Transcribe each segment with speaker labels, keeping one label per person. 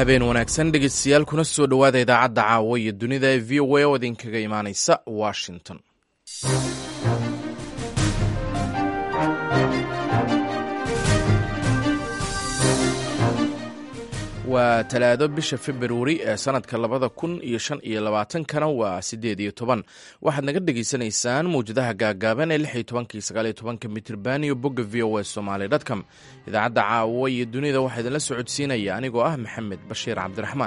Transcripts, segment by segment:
Speaker 1: habeen wanaagsan dhegeystayaal kuna soo dhowaada idaacadda caawa iyo dunida ee v o a oo idinkaga imaanaysa washington. waa talaado bisha februari ee sanadka 2025 waa 18. waxaad naga dhegaysanaysaan mawjadaha gaagaaban ee 16 mitirban iyo bogga v o a somali.com. idaacadda caawa iyo dunida waxaa idinla socodsiinaya anigoo ah maxamed bashiir cabdiraxmaan.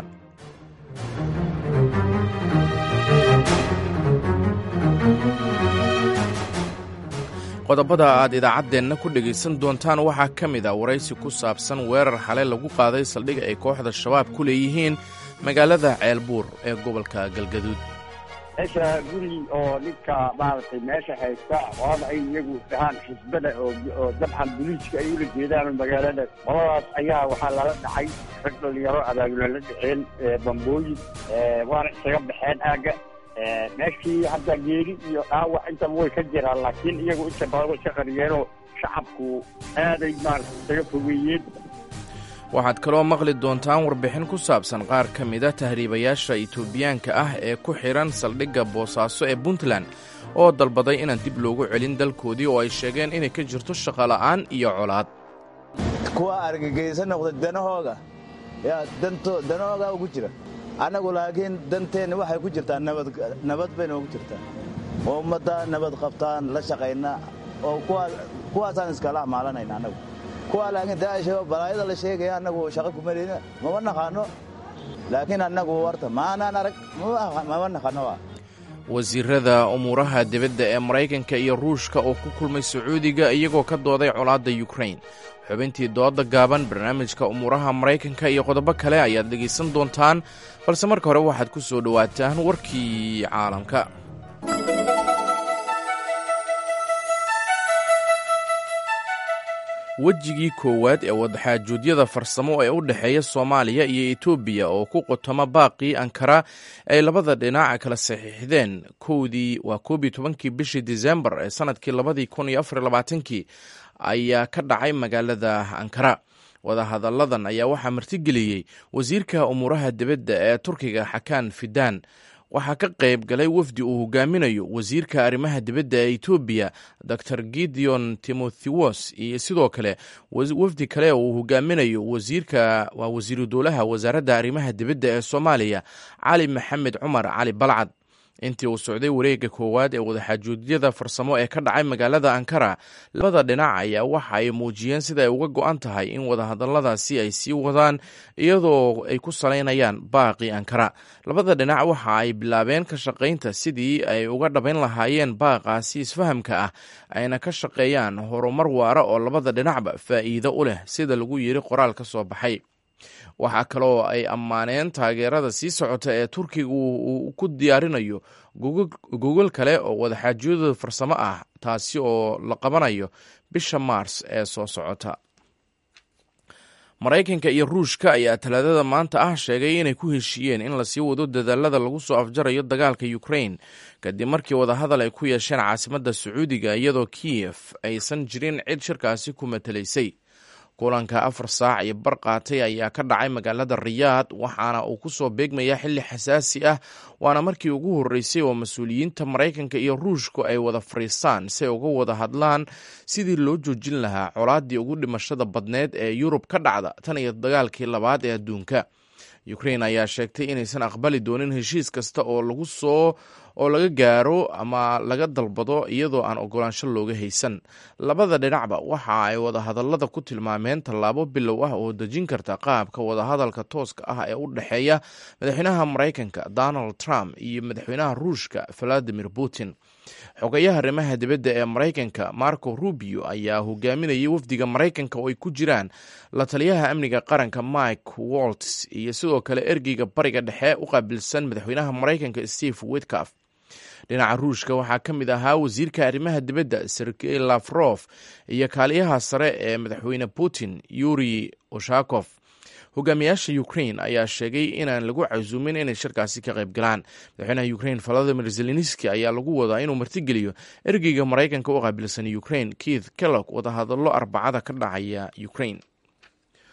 Speaker 1: qodobada aad idaacaddeenna ku dhegaysan doontaan waxaa ka mid a waraysi ku saabsan weerar xalay lagu qaaday saldhig ay kooxda shabaab ku leeyihiin magaalada ceelbuur ee gobolka galgaduud.
Speaker 2: meesha guri oo ninka maaragtay meesha haysta qolada ay iyagu dhahaan xisbada oo dabcan buliiska ay ula jeedaan magaalada qoladaas ayaa waxaa lala dhacay rag dhalinyaro abaabula la dhaceen bambooyin waana isaga baxeen aagga meeshii hadda geeri iyo dhaawac intaba way ka jiraan laakiin iyagu inta badan way ka qariyeenoo shacabku aaday maaragtay isaga fogeeyeen.
Speaker 1: waxaad kaloo maqli doontaan warbixin ku saabsan qaar ka mida tahriibayaasha itoobiyaanka ah ee ku xidhan saldhigga boosaaso ee puntland oo dalbaday inaan dib loogu celin dalkoodii oo ay sheegeen inay ka jirto shaqola'aan iyo colaad.
Speaker 3: kuwa argagaysan noqda danahooga yaa danahooga ugu jira annagu laakiin danteenna waxay ku jirtaa nabad bay noogu jirtaa oo ummadda nabad qabtaan la shaqayna oo kuwaasaan iskala amaalanayna annagu kuwaa laakiin daasho balaayada la sheegaya annagu shaqo kumaleyna mama naqaano laakiin annagu warta maanaan arag mama naqaano.
Speaker 1: wasiirada umuuraha dibadda ee maraykanka iyo ruushka oo ku kulmay sacuudiga iyagoo ka dooday colaadda yukrain. xubintii dooda gaaban, barnaamijka umuuraha maraykanka iyo qodobo kale ayaad dhegaysan doontaan, balse marka hore waxaad ku soo dhowaataan warkii caalamka. wejigii koowaad ee wadaxaajoodiyada farsamo ee u dhexeeya soomaaliya iyo etoobiya oo ku qotoma baaqii ankara ay labada dhinac kala saxiixdeen waa 11 bishii disembar ee sanadkii 2024 ayaa ka dhacay magaalada ankara. wadahadalladan ayaa waxaa martigeliyey wasiirka umuuraha dibadda ee turkiga xakaan fidaan. waxaa ka qayb galay wafdi uu hogaaminayo wasiirka arrimaha dibadda ee etoobiya dor gideon timotheos iyo sidoo kale wafdi kale uu hogaaminayo wasiiru dowlaha wasaaradda arrimaha dibadda ee soomaaliya cali maxamed cumar cali balcad. intii uu socday wareegga koowaad ee wadaxaajoodiyada farsamo ee ka dhacay magaalada ankara, labada dhinac ayaa waxa ay muujiyeen sida ay uga go'an tahay in wadahadalladaasi ay sii wadaan iyadoo ay ku salaynayaan baaqii ankara. labada dhinac waxa ay bilaabeen ka shaqaynta sidii ay uga dhabayn lahaayeen baaqaasi isfahamka ah, ayna ka shaqeeyaan horumar waara oo labada dhinacba faa'iido u leh sida lagu yiri qoraal ka soo baxay. waxaa kaloo ay ammaaneen taageerada sii socota ee turkiga uu ku diyaarinayo gogol kale oo wadaxaajoodada farsamo ah, taasi oo la qabanayo bisha maars ee soo socota. maraykanka iyo ruushka ayaa talaadada maanta ah sheegay inay ku heshiiyeen in lasii wado dadaalada lagu soo afjarayo dagaalka ukrain kadib markii wadahadal ay ku yeesheen caasimadda sacuudiga iyadoo kiyef aysan jirin cid shirkaasi ku matalaysay. kulanka 4 saac iyo bar qaatay ayaa ka dhacay magaalada riyaad, waxaana uu ku soo beegmayaa xilli xasaasi ah, waana markii ugu horreysay oo mas-uuliyiinta maraykanka iyo ruushku ay wada fadhiistaan si ay uga wada hadlaan sidii loo joojin lahaa colaaddii ugu dhimashada badneed ee yurub ka dhacda tan iyo dagaalkii labaad ee adduunka. ukrain ayaa sheegtay inaysan aqbali doonin heshiis kasta oo laga gaaro ama laga dalbado iyadoo aan ogolaansho looga haysan. labada dhinacba waxa ay wadahadallada ku tilmaameen tallaabo bilow ah oo dejin karta qaabka wadahadalka tooska ah ee u dhexeeya madaxweynaha maraykanka donald trump iyo madaxweynaha ruushka valadimir putin. xogayaha arrimaha dibadda ee maraykanka marco rubio ayaa hogaaminayay wafdiga maraykanka oo ay ku jiraan la taliyaha amniga qaranka mike waltz iyo sidoo kale ergeyga bariga dhexe u qaabilsan madaxweynaha maraykanka steve witkoff. dhinaca ruushka waxaa ka mid ahaa wasiirka arrimaha dibadda sergey lafrof iyo kaaliyaha sare ee madaxweyne putin yuri ushakov. hogaamiyaasha ukrain ayaa sheegay inaan lagu casuumin inay shirkaasi ka qayb galaan. madaxweynaha ukrain volodymyr zelenski ayaa lagu wadaa inuu martigeliyo ergeyga maraykanka u qaabilsan ukrain keith kellogg wadahadallo arbacada ka dhacaya ukrain.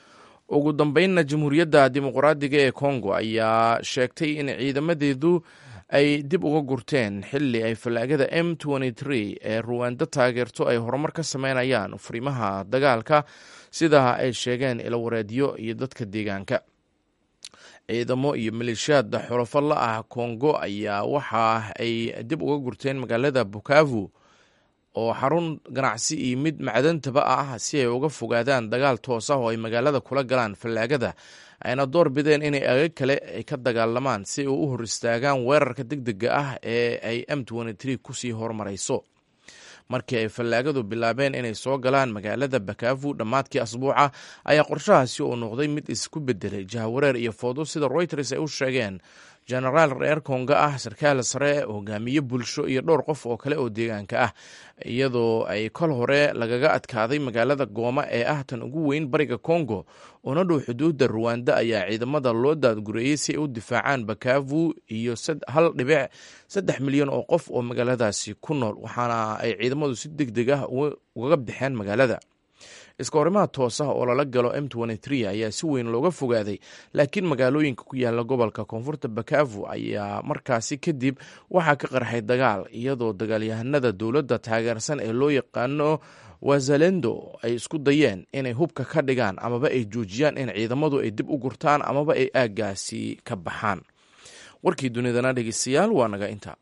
Speaker 1: ugu dambeynna jamhuuriyadda dimuqraadiga ee kongo ayaa sheegtay in ciidamadeedu ay dib uga gurteen xilli ay fallaagada M23 ee ruwanda taageerto ay horumar ka sameynayaan furimaha dagaalka sida ay sheegeen ilawareedyo iyo dadka deegaanka. ciidamo iyo maleeshiyaad xulafo la ah kongo ayaa waxa ay dib uga gurteen magaalada Bukavu oo xarun ganacsi iyo mid macdantaba ah si ay uga fogaadaan dagaal toos ah oo ay magaalada kula galaan fallaagada, ayna door bideen inay aag kale ay ka dagaalamaan si ay u hor istaagaan weerarka degdega ah ee ay M23 kusii horumarayso. markii ay fallaagadu bilaabeen inay soo galaan magaalada Bukavu dhammaadkii asbuuca ayaa qorshahaasi uu noqday mid isku bedelay jahawareer iyo foodo sida Reuters ay u sheegeen. jenaraal reer kongo ah, sarkaal sare, hogaamiye bulsho iyo dhowr qof oo kale oo deegaanka ah, iyadoo ay kol hore lagaga adkaaday magaalada Goma ee ah tan ugu weyn bariga Kongo una dhow xuduudda Rwanda ayaa ciidamada loo daadgureeyey si ay u difaacaan Bukavu iyo 1.3 milyan oo qof oo magaaladaasi ku nool, waxaana ay ciidamadu si degdeg ah uga bixeen magaalada. iska horimaha toos ah oo lala galo M23 ayaa si weyn looga fogaaday, laakiin magaalooyinka ku yaala gobolka koonfurta Bukavu ayaa markaasi kadib waxaa ka qarxay dagaal, iyadoo dagaalyahanada dowladda taageersan ee loo yaqaano Wazalendo ay isku dayeen inay hubka ka dhigaan amaba ay joojiyaan in ciidamadu ay dib u gurtaan amaba ay aaggaasi ka baxaan. warkii dunidana dhegeystayaal waa naga inta.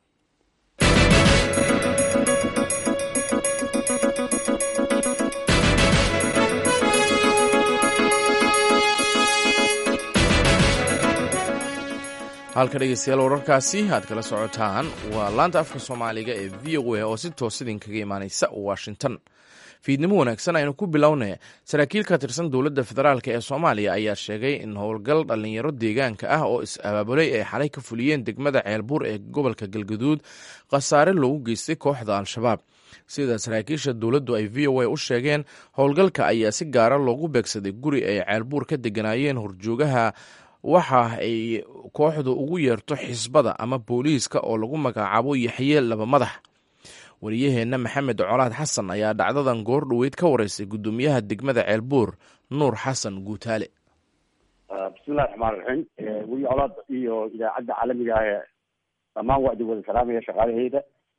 Speaker 1: halka dhegeystayaal wararkaasi aad kala socotaan waa laanta afka Soomaaliga ee VOA oo si toos idinkaga imaanaysa Washington. fiidnimo wanaagsan aynu ku bilownay. saraakiil ka tirsan dowladda federaalk ee Soomaaliya ayaa sheegay in howlgal dhalinyaro deegaanka ah oo is-abaabulay ay xalay ka fuliyeen degmada Ceelbuur ee gobolka Galgaduud khasaare loogu geystay kooxda Al-Shabaab. sida saraakiisha dowladdu ay VOA u sheegeen, howlgalka ayaa si gaara loogu beegsaday guri ay Ceelbuur ka deganaayeen horjoogaha waxa ay kooxdu ugu yeerto xisbada ama booliiska oo lagu magacaabo Yaxye Laba Madax. wariyaheenna Maxamed Colaad Xasan ayaa dhacdadan goor dhaweyd ka wareysay gudoomiyaha degmada Ceelbuur Nuur Xasan Guutaale.
Speaker 2: bismillahi raxmaani raxiim. weli colaad iyo idaacadda caalamiga ah dhammaan waa wada salaamaya shaqaalaheeda.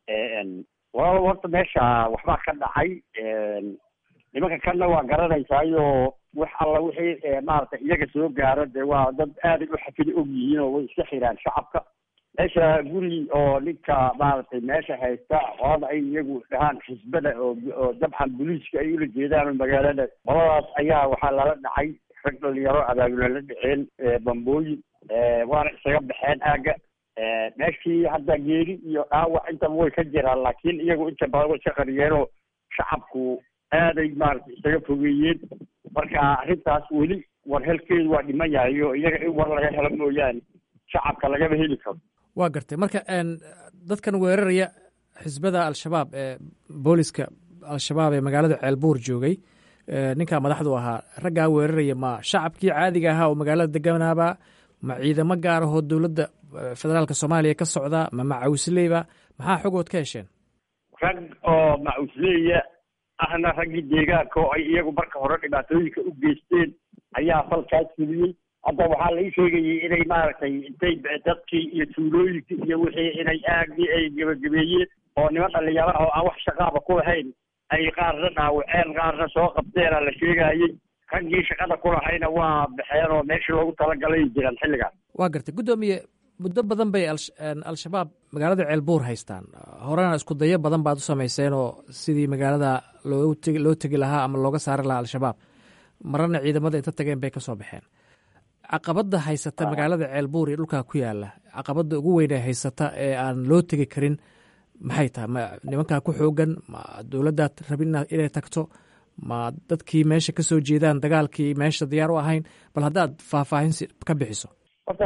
Speaker 2: horta meesha waxbaa ka dhacay. nimanka kana waa garanaysaayo wax alla wixii maaragtay iyaga soo gaaro dee waa dad aaday u xafidi og yihiin oo way iska xiraan shacabka. meesha guri oo ninka maaragtay meesha haysta qolada ay iyagu dhahaan xisbada oo dabcan booliiska ay ula jeedaan magaalada, qoladaas ayaa waxaa lala dhacay rag dhalinyaro abaabula la dhaceen bambooyin, waana isaga baxeen aagga. meeshii hadda geeri iyo dhaawac intaba way ka jiraan, laakiin iyagu inta badan way iska qariyeenoo shacabku aaday maaragtay isaga fogeeyeen. marka arrintaas weli war helkeedu waa dhiman yahay oo iyaga in war laga helo mooyaane shacabka lagama heli karo.
Speaker 4: waa gartay. marka dadkan weeraraya xisbada Al-Shabaab ee booliska Al-Shabaab ee magaalada Ceelbuur joogay, ninka madaxdu ahaa, raggaa weeraraya ma shacabkii caadiga ahaa oo magaalada deganaaba, ma ciidamo gaar ahoo dowladda federaalka Soomaaliya ka socda, ma macawisleyba? maxaa xogood ka hesheen?
Speaker 2: rag oo macawisleya ahna raggii deegaanka oo ay iyagu marka hore dhibaatooyinka u geysteen ayaa falkaas fuliyey. hadda waxaa la ii sheegayay inay maaragtay intay dadkii iyo tuulooyinkii iyo wixii inay aagii ay gebagabeeyeen oo niman dhalinyaro oo aan wax shaqaaba ku lahayn ay qaarna dhaawaceen qaarna soo qabteena la sheegayey. raggii shaqada ku lahayna waa baxeen oo meeshii loogu talagalay jiraan xilligaas.
Speaker 4: waa gartay. guddoomiye, muddo badan bay Al-Shabaab magaalada Ceelbuur haystaan. horena isku dayo badan baad u samayseen oo sidii magaalada loo tegi lahaa ama looga saari lahaa Al-Shabaab. marana ciidamada inta tageen bay ka soo baxeen. caqabada haysata magaalada Ceelbuur iyo dhulka ku yaala, caqabada ugu weyn ee haysata ee aan loo tegi karin maxay tahay? ma nimankaa ku xoogan? ma dowladda rabin inay tagto? ma dadkii meesha ka soo jeedaan dagaalkii meesha diyaar u ahayn? bal haddaad faahfaahin ka bixiso.
Speaker 2: horta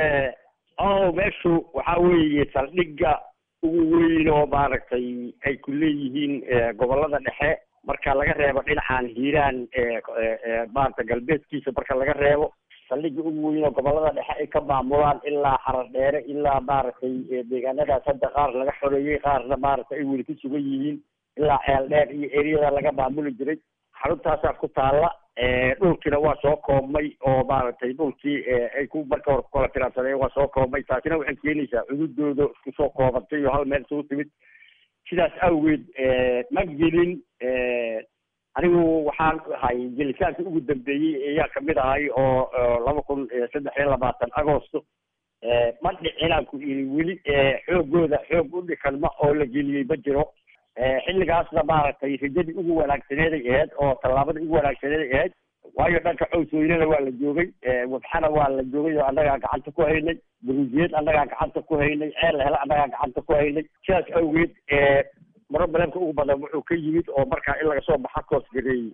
Speaker 2: meeshu waxaa weeye saldhigga ugu weyn oo maaragtay ay ku leeyihiin gobolada dhexe marka laga reebo dhinacan hiiraan maaragta galbeedkiisa marka laga reebo. saldhigga ugu weyn oo gobolada dhexe ay ka maamulaan ilaa Xarar Dheere ilaa maaragtay deegaanadaas hadda qaar laga xoreeyey qaarna maaragtay ay weli ku sugan yihiin ilaa Ceel Dheer iyo eriyada laga maamuli jiray. xaruntaasaa ku taalla dhulkiina waa soo koobmay oo maaragtay dhulkii ay ku marka hore kukala tiraadsadeen waa soo koobmay taasina waxay keenaysaa cududooda isku soo koobantay iyo hal meel isugu timid sidaas awgeed ma gelin anigu waxaan ahay gelitaanka ugu dambeeyey ayaa kamid ahay oo 2023 agosto ma dhicinaan ku iri weli xoogooda xoog u dhikanma oo la geliyey ma jiro xilligaasna maaragtay rajadii ugu wanaagsaneeday ahayd oo tallaabadii ugu wanaagsaneeday ahayd waayo dhanka cowsweynena waa la joogay wadxana waa la joogay oo annagaa gacanta ku haynay buruujiyad annagaa gacanta ku haynay ceel hele annagaa gacanta ku haynay sidaas awgeed problemka ugu badan wuxuu ka yimid oo markaa in laga soo baxa koos gareeyey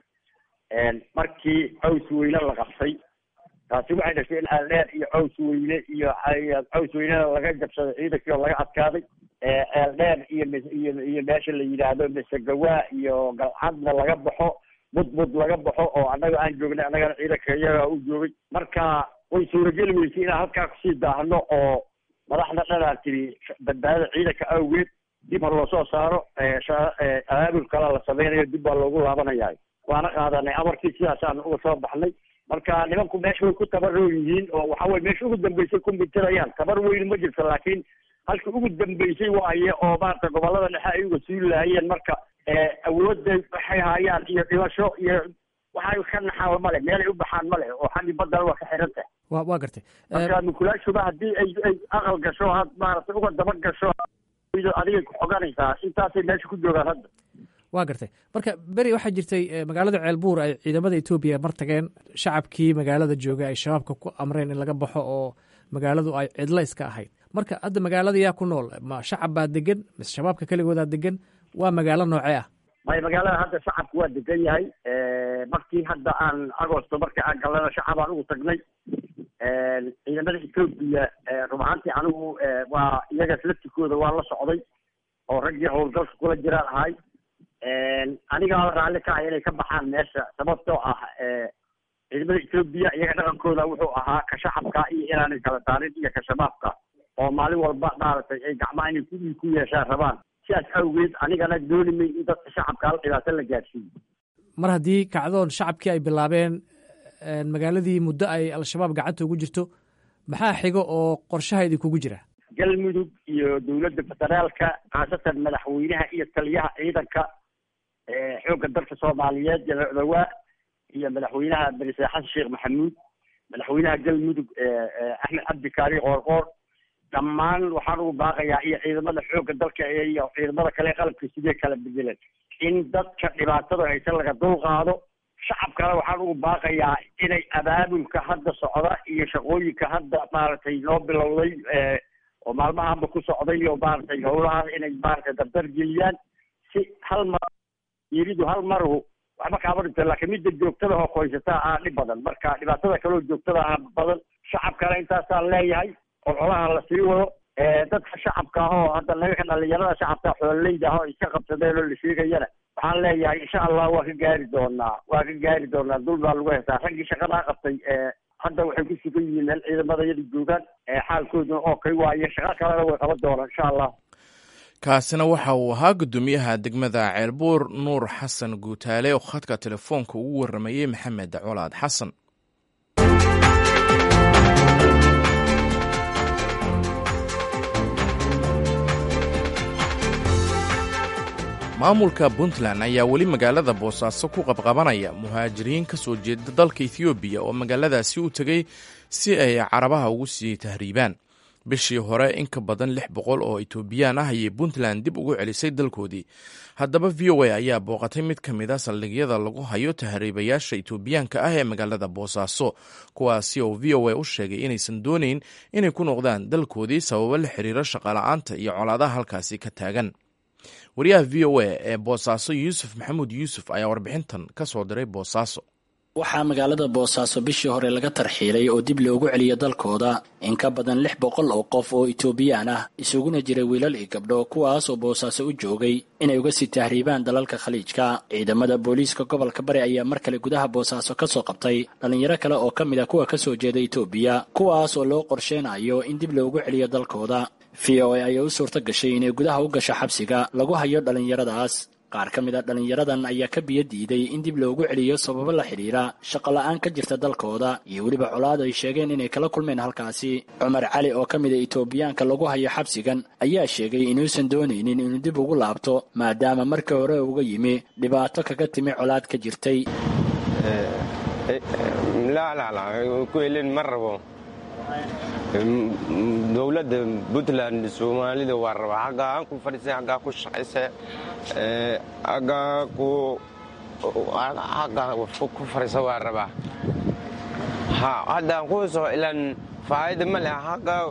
Speaker 2: markii cowsweyne la qabtay taasi waxay dhashay in ceeldheer iyo cowsweyne iyo cowsweynena laga jabsaday ciidankii oo laga adkaaday ceeldheer iyo meesha la yidhaahdo masegawaa iyo galcadna laga baxo mudmud laga baxo oo annaga aan joognay annagana ciidanka iyaga u joogay marka way suurageli weysay inaan halkaa kusii daahno oo madaxda dhanaa tiri badbaadada ciidanka awgeed dib har loo soo saaro abaabul kale la sameynayo dib baa loogu laabanayaa waana qaadanay amarkii sidaasaan uga soo baxnay marka nimanku meesha way ku tabaroo yihiin oo waxa weye meesha ugu dambeysay ku mintirayaan tabar weyn ma jirto laakiin halka ugu dambeysay waaye oo maarata gobolada dhexe ay uga suuli lahaayeen marka awoodda waxay haayaan iyo dhimasho iyo waxay ka naxaan male meelay u baxaan male oo xaggi baddana waa ka xiran tahay
Speaker 4: waa gartay
Speaker 2: marka mukulaashuba haddii ay aqal gasho had maarata uga daba gasho adigay ku xoganaysaa intaasay meesha ku joogaan hadda
Speaker 4: waa gartay marka beri waxaa jirtay magaalada ceelbuur ay ciidamada etoobiya mar tageen shacabkii magaalada joogay ay shabaabka ku amreen in laga baxo oo magaaladu ay cidlo iska ahayd marka hadda magaalada yaa ku nool ma shacab baa degan mise shabaabka keligoodaa degan waa magaalo noocee ah
Speaker 2: may magaalada hadda shacabku waa degan yahay markii hadda aan agosto markii aan galana shacabaan ugu tagnay ciidamada etoobiya rub ahaantii anigu waa iyagaas laftikooda waa la socday oo raggii howlgalka kula jiraan ahay anigaa raalli ka ah inay ka baxaan meesha sababtoo ah ciidamada etoobiya iyaga dhaqankooda wuxuu ahaa ka shacabka iyo inaanay kala daarin iyo ka shabaabka oo maalin walba maaragtay ay gacmaha inay ku yeeshaan rabaan sidaas awgeed anigana dooni may in dadka shacabka hal dhibaato la gaadhsiiyo
Speaker 4: mar haddii kacdoon shacabkii ay bilaabeen magaaladii muddo ay al-shabaab gacanta ugu jirto maxaa xigo oo qorshaha idinkugu jira
Speaker 2: galmudug iyo dowladda federaalka khaasatan madaxweynaha iyo taliyaha ciidanka xoogga dalka soomaaliyeed jamaal dhawaa iyo madaxweynaha berise xasan sheekh maxamuud madaxweynaha galmudug axmed cabdi kaari qoorqoor dhammaan waxaan ugu baaqayaa iyo ciidamada xoogga dalka iyo ciidamada kale qalabka sidee kala bedelan in dadka dhibaatada haysan laga dulqaado shacabkana waxaan ugu baaqayaa inay abaabulka hadda socda iyo shaqooyinka hadda maaragtay noo bilowday oo maalmahanba ku socday oo maaragtay howlahaas inay maaragtay dardar geliyaan si hal mar yiridu hal maru waxba kaaba dhinta laakiin midda joogtada oo qoysataa ah dhib badan marka dhibaatada kaloo joogtada ah badan shacabkana intaasaan leeyahay oo xolaha la sii wado dadka shacabka ah oo hadda naga dhalinyarada shacabka xoololeyda ah oo iska qabsadeen oo la sheegayana waxaan leeyahay insha allah waa ka gaari doonaa dul baa lagu heestaa raggii shaqadaa qabtay hadda waxay ku sugan yihiin meel ciidamada yada joogaan xaalkooduna oo kay waaye shaqo kalena way qaban doonaan insha allah
Speaker 1: kaasina waxa uu ahaa guddoomiyaha degmada ceelbuur nuur xasan guutaale oo khadka telefoonka ugu waramayey maxamed colaad xasan maamulka puntland ayaa weli magaalada boosaaso ku qabqabanaya muhaajiriin ka soo jeeda dalka ethoobiya oo magaaladaasi u tegey si ay carabaha ugu sii tahriibaan bishii hore in ka badan 600 oo etoobiyaan ah ayay puntland dib ugu celisay dalkoodii haddaba v o a ayaa booqatay mid ka mid a saldhigyada lagu hayo tahriibayaasha etoobiyaanka ah ee magaalada boosaaso kuwaasi oo v o a u sheegay inaysan doonayn inay ku noqdaan dalkoodii sababo la xiriira shaqola'aanta iyo colaadaha halkaasi ka taagan wariyaha v o a ee boosaaso yuusuf maxamuud yuusuf ayaa warbixintan ka soo diray boosaaso
Speaker 5: waxaa magaalada boosaaso bishii hore laga tarxiilay oo dib loogu celiyo dalkooda in ka badan 600 oo qof oo etoobiyaan ah isuguna jira wiilal iyo gabdho kuwaas oo boosaaso u joogay inay uga sii tahriibaan dalalka khaliijka ciidamada booliiska gobolka bari ayaa mar kale gudaha boosaaso ka soo qabtay dhalinyaro kale oo ka mid a kuwa ka soo jeeda etoobiya kuwaas oo loo qorsheynayo in dib loogu celiyo dalkooda v o a ayaa u suurto gashay inay gudaha u gasho xabsiga lagu hayo dhalinyaradaas qaar ka mid a dhallinyaradan ayaa ka biyo diiday in dib loogu celiyo sababo la xidhiira shaqo la'aan ka jirta dalkooda iyo weliba colaad ay sheegeen inay kala kulmeen halkaasi. Cumar Cali oo ka mid a Itoobiyaanka lagu hayo xabsigan ayaa sheegay inuusan doonaynin inuu dib ugu laabto maadaama markii hore uga yimi dhibaato kaga timi colaad ka jirtay.
Speaker 6: ku helin ma rabo dowladda Puntland Soomaalida waa raba xaggaa ku fadhiisay xaggaa ku shaqaysay xaggaa ku fadhiisay waa raba haddaan ku soo ilan faa'iido ma leh xaggaa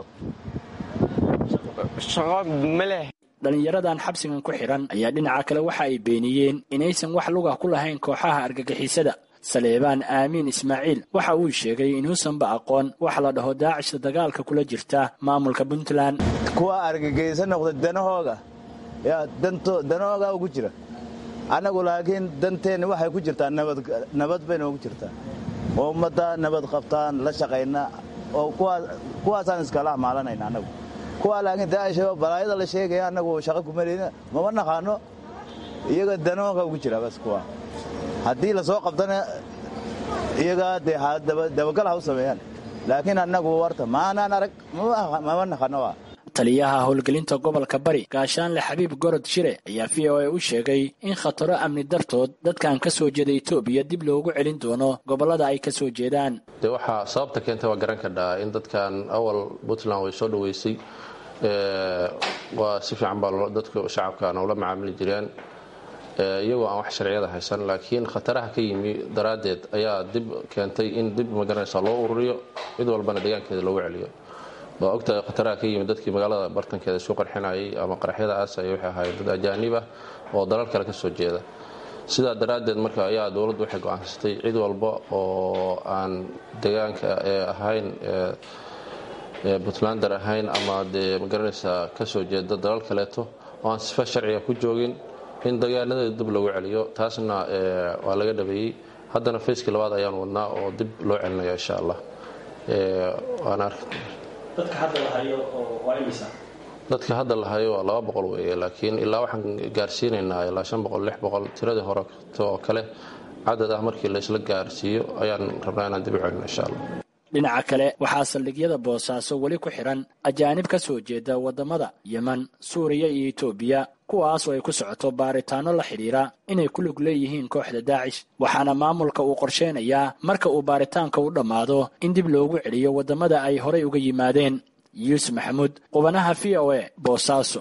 Speaker 6: shaqo ma leh.
Speaker 5: Dhallinyaradan xabsigan ku xiran ayaa dhinaca kale waxa ay beeniyeen inaysan wax lug ah ku lahayn kooxaha argagixisada. Saleebaan Aamin Ismaaciil waxa uu sheegay inuusanba aqoon wax la dhaho Daacishta dagaalka kula jirta maamulka Puntland.
Speaker 3: kuwa argagaysan noqda danahooga danahooga ugu jira. anagu laakiin danteena waxay ku jirtaa nabad bay noogu jirtaa. oo ummadda nabad qabtaan la shaqayna oo kuwaasaan iskala maalanayna anagu. kuwa laakiin Daacishta balaayada la sheegaya anagu shaqo ku marina ma naqaano iyaga danahooga ugu jira bas kuwa. haddii la soo qabtana iyaga dabagal ha u sameeyaan laakiin annagu warta maanaan arag mama naqano.
Speaker 5: Taliyaha howlgelinta gobolka Bari Gaashaanle Xabiib Gorod Shire ayaa VOA u sheegay in khataro amni dartood dadkan ka soo jeeda Itoobiya dib loogu celin doono gobolada ay ka soo jeedaan.
Speaker 7: Waxa sababta keentay waa garan kadhaa in dadkan awal Puntland way soo dhaweysay waa si fiican baa dadka shacabka ula macaamili jireen iyagoo aan wax sharciyada haysan laakiin khataraha ka yimi daraadeed ayaa dib keentay in dib magaranaysa loo ururiyo mid walbana deegaankeeda loogu celiyo. waa ogtahay khataraha ka yimi dadkii magaalada bartankeeda soo qarxinayay ama qaraxyada aasay waxay ahaayeen dad ajaanib ah oo dalal kale ka soo jeeda. sidaa daraadeed marka ayaa dowladdu waxay go'aansatay cid walba oo aan deegaanka ahayn Puntlander ahayn ama magaranaysa ka soo jeeda dalal kaleeto oo aan sifa sharciga ku joogin in deegaanada dib loogu celiyo. taasna waa laga dhabeeyay. haddana fayskii labaad ayaan wadnaa oo dib loo celinayo insha Allah.
Speaker 5: dadka hadda la hayo waa imisa?
Speaker 7: dadka hadda la hayo waa 200 weeye laakiin ilaa waxaan gaarsiinaynaa ilaa 500 600 tiradii hore oo kale cadad ah markii la isla gaarsiiyo ayaan rabnaa inaan dib u celino insha Allah.
Speaker 5: dhinaca kale waxaa saldhigyada Boosaaso weli ku xiran ajaanib ka soo jeeda wadamada Yemen, Suuriya iyo Itoobiya kuwaas oo ay ku socoto baaritaano la xiriira inay ku lug leeyihiin kooxda Daacish. waxaana maamulka uu qorsheenayaa marka uu baaritaanka u dhammaado in dib loogu celiyo wadamada ay horey uga yimaadeen. Yuusuf Maxamuud, qubanaha VOA, Boosaaso.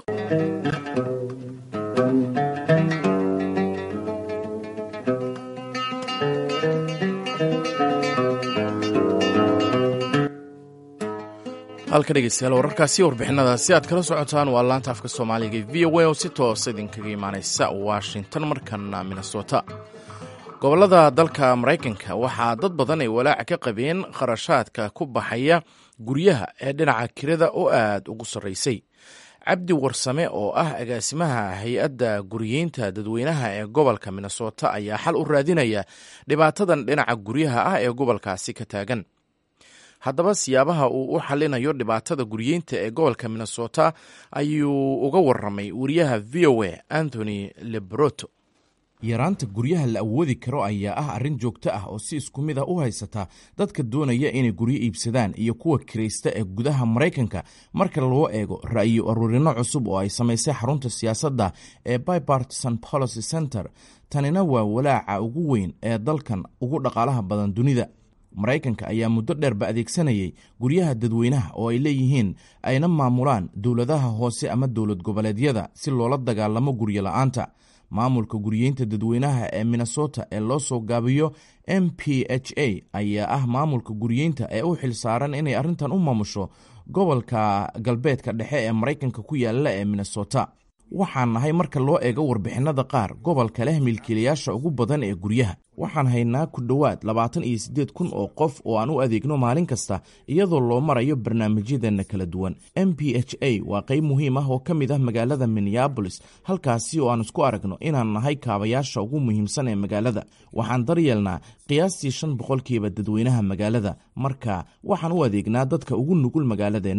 Speaker 1: halka dhegeystayaal wararkaasi warbixinadaasi aad kala socotaan waa laanta afka Soomaaliga ee VOA oo si toos idinkaga imaanaysa Washington markana Minnesota. gobolada dalka Mareykanka waxaa dad badan ay walaac ka qabeen kharashaadka ku baxaya guryaha ee dhinaca kirada oo aad ugu sareysay. Cabdi Warsame oo ah agaasimaha hay'adda guriyeynta dadweynaha ee gobolka Minnesota ayaa xal u raadinaya dhibaatadan dhinaca guryaha ah ee gobolkaasi ka taagan. haddaba siyaabaha uu u xalinayo dhibaatada guriyeynta ee gobolka Minnesota ayuu uga waramay wariyaha VOA Anthony Lebroto. yaraanta guryaha la awoodi karo ayaa ah arrin joogto ah oo si isku mid ah u haysata dadka doonaya inay guryo iibsadaan iyo kuwa kiraysta ee gudaha Mareykanka marka loo eego ra'yi ururinno cusub oo ay samaysay xarunta siyaasadda ee Bipartisan Policy Center. tanina waa walaaca ugu weyn ee dalkan ugu dhaqaalaha badan dunida. Mareykanka ayaa muddo dheerba adeegsanayay guryaha dadweynaha oo ay leeyihiin ayna maamulaan dowladaha hoose ama dowlad goboleedyada si loola dagaalamo guryo la'aanta. maamulka guriyeynta dadweynaha ee Minnesota ee loo soo gaabiyo MPHA ayaa ah maamulka guriyeynta ee u xil saaran inay arrintan u maamusho gobolka galbeedka dhexe ee Mareykanka ku yaala ee Minnesota. waxaan nahay marka loo eego warbixinada qaar gobolka leh milkiilayaasha ugu badan ee guryaha. waxaan haynaa ku dhowaad 28,000 oo qof oo aan u adeegno maalin kasta iyadoo loo marayo barnaamijyadeena kala duwan. MPHA waa qayb muhiim ah oo ka mid ah magaalada Minneapolis, halkaasi oo aan isku aragno inaan nahay kaabayaasha ugu muhiimsan ee magaalada. waxaan daryeelnaa qiyaastii 5% dadweynaha magaalada, marka waxaan u adeegnaa dadka ugu nugul magaaladeenna.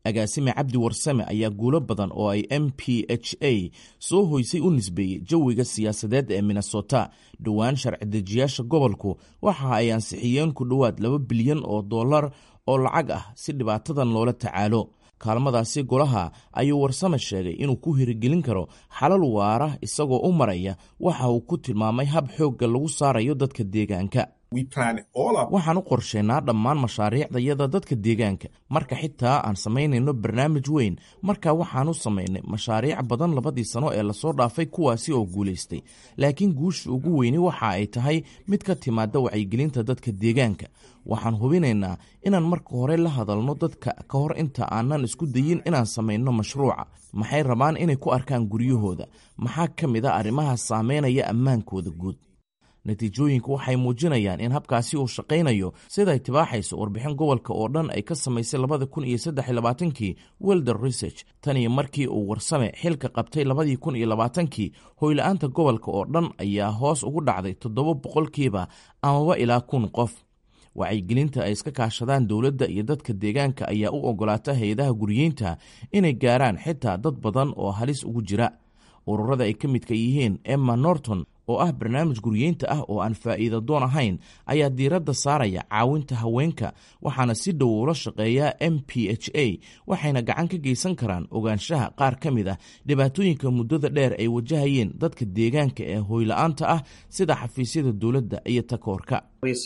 Speaker 1: agaasime cabdi warsame ayaa guulo badan oo ay MPHA soo hoysay u nisbeeyey jawiga siyaasadeed ee Minnesota. dhowaan sharci dejiyaasha gobolku waxa ay ansixiyeen ku dhowaad $2 bilyan oo lacag ah si dhibaatadan loola tacaalo. kaalmadaasi golaha ayuu warsame sheegay inuu ku hirigelin karo xalal waara isagoo u maraya waxa uu ku tilmaamay hab xoogga lagu saarayo dadka deegaanka. waxaan u qorsheynaa dhammaan mashaariicdayada dadka deegaanka marka xitaa aan samaynayno barnaamij weyn. marka waxaan u samaynay mashaariic badan 2 sano ee lasoo dhaafay kuwaasi oo guulaystay, laakiin guusha ugu weyni waxa ay tahay mid ka timaada wacyigelinta dadka deegaanka. waxaan hubinaynaa inaan marka hore la hadalno dadka ka hor inta aanan isku dayin inaan samayno mashruuca. maxay rabaan inay ku arkaan guryahooda? maxaa ka mid a arrimaha saameynaya ammaankooda guud? natiijooyinku waxay muujinayaan in habkaasi uu shaqaynayo siday tibaaxayso warbixin gobolka oo dhan ay ka samaysay 2023 Wilder Research. tan iyo markii uu warsame xilka qabtay 2020 hoyla-aanta gobolka oo dhan ayaa hoos ugu dhacday 7% amaba ilaa 1,000 qof. wacyigelinta ay iska kaashadaan dowladda iyo dadka deegaanka ayaa u ogolaata hay-adaha guriyeynta inay gaaraan xitaa dad badan oo halis ugu jira. ururada ay ka midka yihiin Emma Norton oo ah barnaamij guriyeynta ah oo aan faa'iido doon ahayn ayaa diiradda saaraya caawinta haweenka, waxaana si dhow ula shaqeeya MPHA. waxayna gacan ka geysan karaan ogaanshaha qaar ka mid ah dhibaatooyinka muddada dheer ay wajahayeen dadka deegaanka ee hoyla-aanta ah sida xafiisyada dowladda iyo takoorka.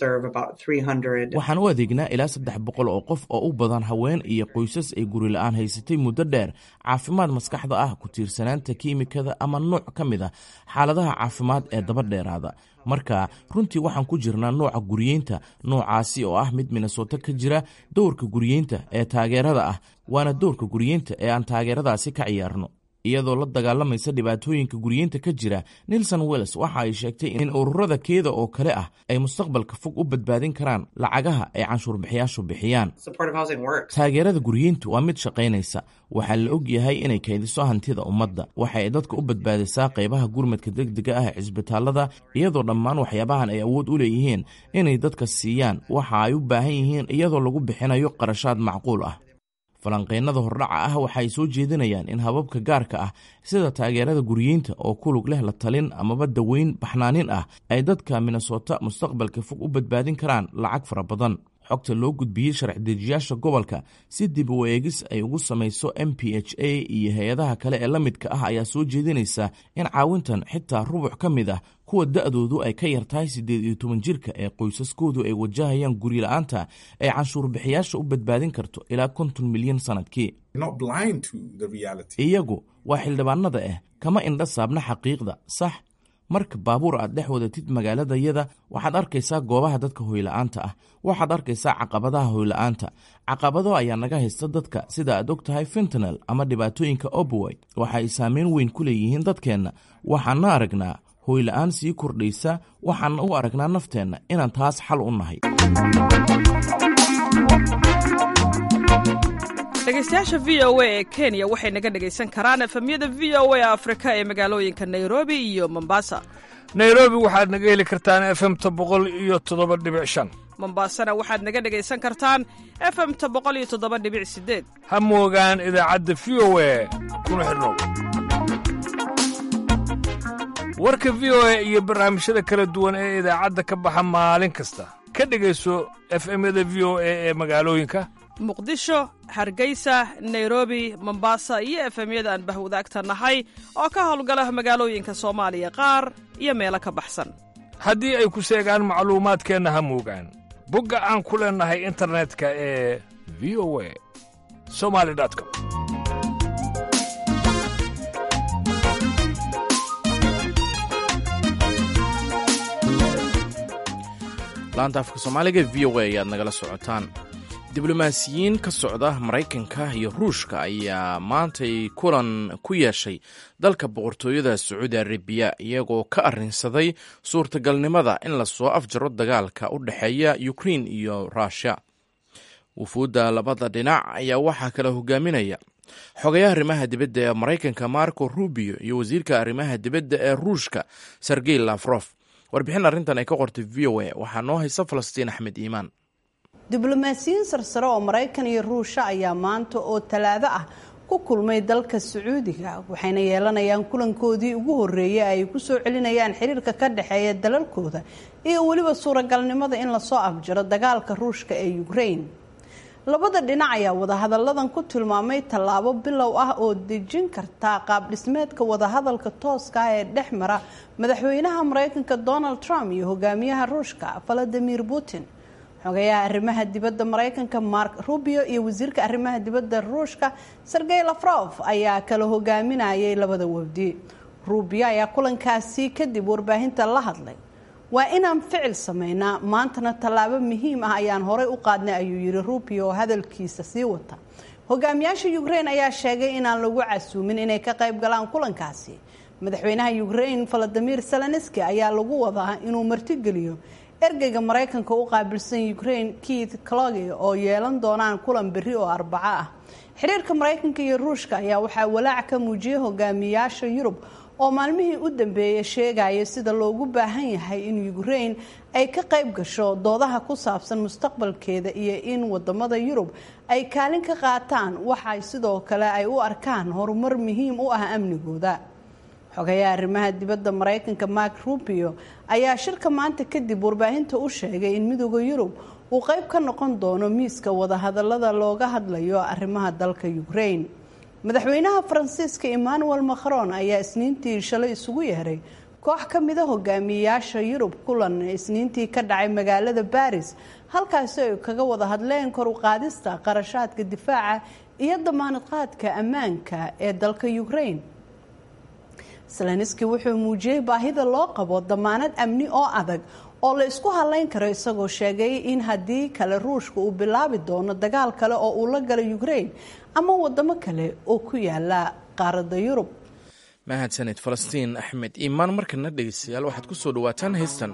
Speaker 1: waxaan u adeegnaa ilaa 300 oo qof oo u badan haween iyo qoysas ay guri la-aan haysatay muddo dheer, caafimaad maskaxda ah, ku tiirsanaanta kiimikada ama nooc ka mid ah xaaladaha caafimaad ee daba dheeraada. marka runtii waxaan ku jirnaa nooca guriyeynta noocaasi oo ah mid Minnesota ka jira. dowrka guriyeynta ee taageerada ah waana dowrka guriyeynta ee aan taageeradaasi ka ciyaarno. iyadoo la dagaalamaysa dhibaatooyinka guriyeynta ka jira, Nelson Wells waxa ay sheegtay in ururada keeda oo kale ah ay mustaqbalka fog u badbaadin karaan lacagaha ay canshuur-bixiyaashu bixiyaan. taageerada guriyeyntu waa mid shaqaynaysa. waxaa la og yahay inay kaydiso hantida ummadda. waxa ay dadka u badbaadisaa qaybaha gurmadka degdega ah ee cisbitaalada, iyadoo dhammaan waxyaabahan ay awood u leeyihiin inay dadka siiyaan waxa ay u baahan yihiin iyadoo lagu bixinayo qarashaad macquul ah. falanqeynada hordhaca ah waxay soo jeedinayaan in hababka gaarka ah sida taageerada guriyeynta oo ku lug leh la talin amaba daweyn baxnaanin ah ay dadka Minnesota mustaqbalka fog u badbaadin karaan lacag fara badan. xogta loo gudbiyey sharci dejiyaasha gobolka si dib u eegis ay ugu samayso MPHA iyo hay-adaha kale ee la midka ah ayaa soo jeedinaysa in caawintan xitaa rubuc ka mid ah kuwa da'doodu ay ka yartahay 18 jirka ee qoysaskoodu ay wajahayaan guri la-aanta ay canshuur-bixiyaasha u badbaadin karto ilaa 50 milyan sanadkii. iyagu waa xildhibaanada kama indha saabna xaqiiqda. sax, marka baabuur aad dhex wadatid magaaladayada waxaad arkaysaa goobaha dadka hoyla-aanta ah, waxaad arkaysaa caqabadaha hoyla-aanta. caqabado ayaa naga haysta dadka sida aad og tahay fentanyl ama dhibaatooyinka opioid. waxa ay saameyn weyn ku leeyihiin dadkeenna. waxaana aragnaa hoyla-aan sii kordhaysa. waxaana u aragnaa nafteenna inaan taas xal u nahay.
Speaker 8: dhegeystayaasha v o a ee Kenya waxay naga dhegaysan karaan efemyada v o a Afrika ee magaalooyinka Nairobi iyo Mombasa.
Speaker 9: Nairobi waxaad naga heli kartaan FM 107.5.
Speaker 8: Mombasana waxaad naga dhegaysan kartaan FM 107.8.
Speaker 9: ha moogaan idaacadda v o a kuna xidhnow. warka v o a iyo barnaamijyada kala duwan ee idaacadda ka baxa maalin kasta ka dhegayso FM-yada v o a ee magaalooyinka
Speaker 8: Muqdisho, Hargeysa, Nairobi, Mombasa iyo FM-yada aan bahwadaagta nahay oo ka howlgala magaalooyinka Soomaaliya qaar iyo meelo ka baxsan.
Speaker 9: haddii ay ku seegaan macluumaadkeenna ha moogaan bogga aan ku leenahay internetka ee voa.somali.com.
Speaker 1: laanta afka Soomaaliga v o a ayaad nagala socotaan. diblomaasiyiin ka socda Maraykanka iyo Ruushka ayaa maantay kulan ku yeeshay dalka boqortooyada Sacuudi Arabiya iyagoo ka arrinsaday suurtagalnimada in la soo afjaro dagaalka u dhexeeya Ukraine iyo Russia. wufuudda labada dhinac ayaa waxaa kala hogaaminaya xogayaha arrimaha dibadda ee Maraykanka Marco Rubio iyo wasiirka arrimaha dibadda ee Ruushka Sergey Lavrov. warbixin arrintan ay ka qortay v o a waxaa noo haysa Falastiin Axmed Iimaan.
Speaker 10: diblomaasiyiin sarsare oo Maraykan iyo Ruushka ayaa maanta oo Talaado ah ku kulmay dalka Sacuudiga waxayna yeelanayaan kulankoodii ugu horeeyay ay ku soo celinayaan xiriirka ka dhaxeeya dalalkooda iyo waliba suuragalnimada in la soo afjaro dagaalka Ruushka ee Ukraine. labada dhinac ayaa wadahadalladan ku tilmaamay tallaabo bilow ah oo dejin karta qaab dhismeedka wadahadalka tooska ah ee dhexmara madaxweynaha Maraykanka Donald Trump iyo hogaamiyaha Ruushka Vladimir Putin. xogayaha arrimaha dibadda Maraykanka Mark Rubio iyo wasiirka arrimaha dibadda Ruushka Sergey Lavrov ayaa kala hogaaminayay labada wafdi. Rubio ayaa kulankaasi kadib warbaahinta la hadlay. waa inaan ficil sameynaa maantana tallaabo muhiim ah ayaan horey u qaadnay ayuu yiri Rubio hadalkiisa sii wata. hogaamiyaasha Ukraine ayaa sheegay inaan lagu casuumin inay ka qayb galaan kulankaasi. madaxweynaha Ukraine Volodymyr Zelensky ayaa lagu wadaa inuu martigeliyo ergeyga Maraykanka u qaabilsan Ukraine Keith Kellogg oo yeelan doonaan kulan berri oo Arbaco ah. xiriirka Maraykanka iyo Ruushka ayaa waxaa walaac ka muujiyay hogaamiyaasha Yurub oo maalmihii u dambeeyay sheegaya sida loogu baahan yahay in Ukraine ay ka qayb gasho doodaha ku saabsan mustaqbalkeeda iyo in wadamada Yurub ay kaalin ka qaataan waxa sidoo kale ay u arkaan horumar muhiim u ah amnigooda. xogayaha arrimaha dibadda Maraykanka Mark Rubio ayaa shirka maanta kadib warbaahinta u sheegay in midowga Yurub uu qayb ka noqon doono miiska wadahadallada looga hadlayo arrimaha dalka Ukraine. madaxweynaha Faransiiska Emmanuel Macron ayaa isniintii shalay isugu yeeray koox ka mid ah hogaamiyaasha Yurub kulan isniintii ka dhacay magaalada Paris halkaas ay kaga wada hadleen kor u qaadista qarashaadka difaaca iyo damaanad qaadka ammaanka ee dalka Ukraine. Zelensky wuxuu muujiyay baahida loo qabo damaanad amni oo adag oo la isku halayn karo isagoo sheegay in haddii kale Ruushka uu bilaabi doono dagaal kale oo uu la galo Ukraine ama wadamo kale oo ku yaala qaaradda Yurub.
Speaker 1: mahadsanid Falastiin Axmed Iimaan. markana dhegeystayaal waxaad ku soo dhawaataan heystan.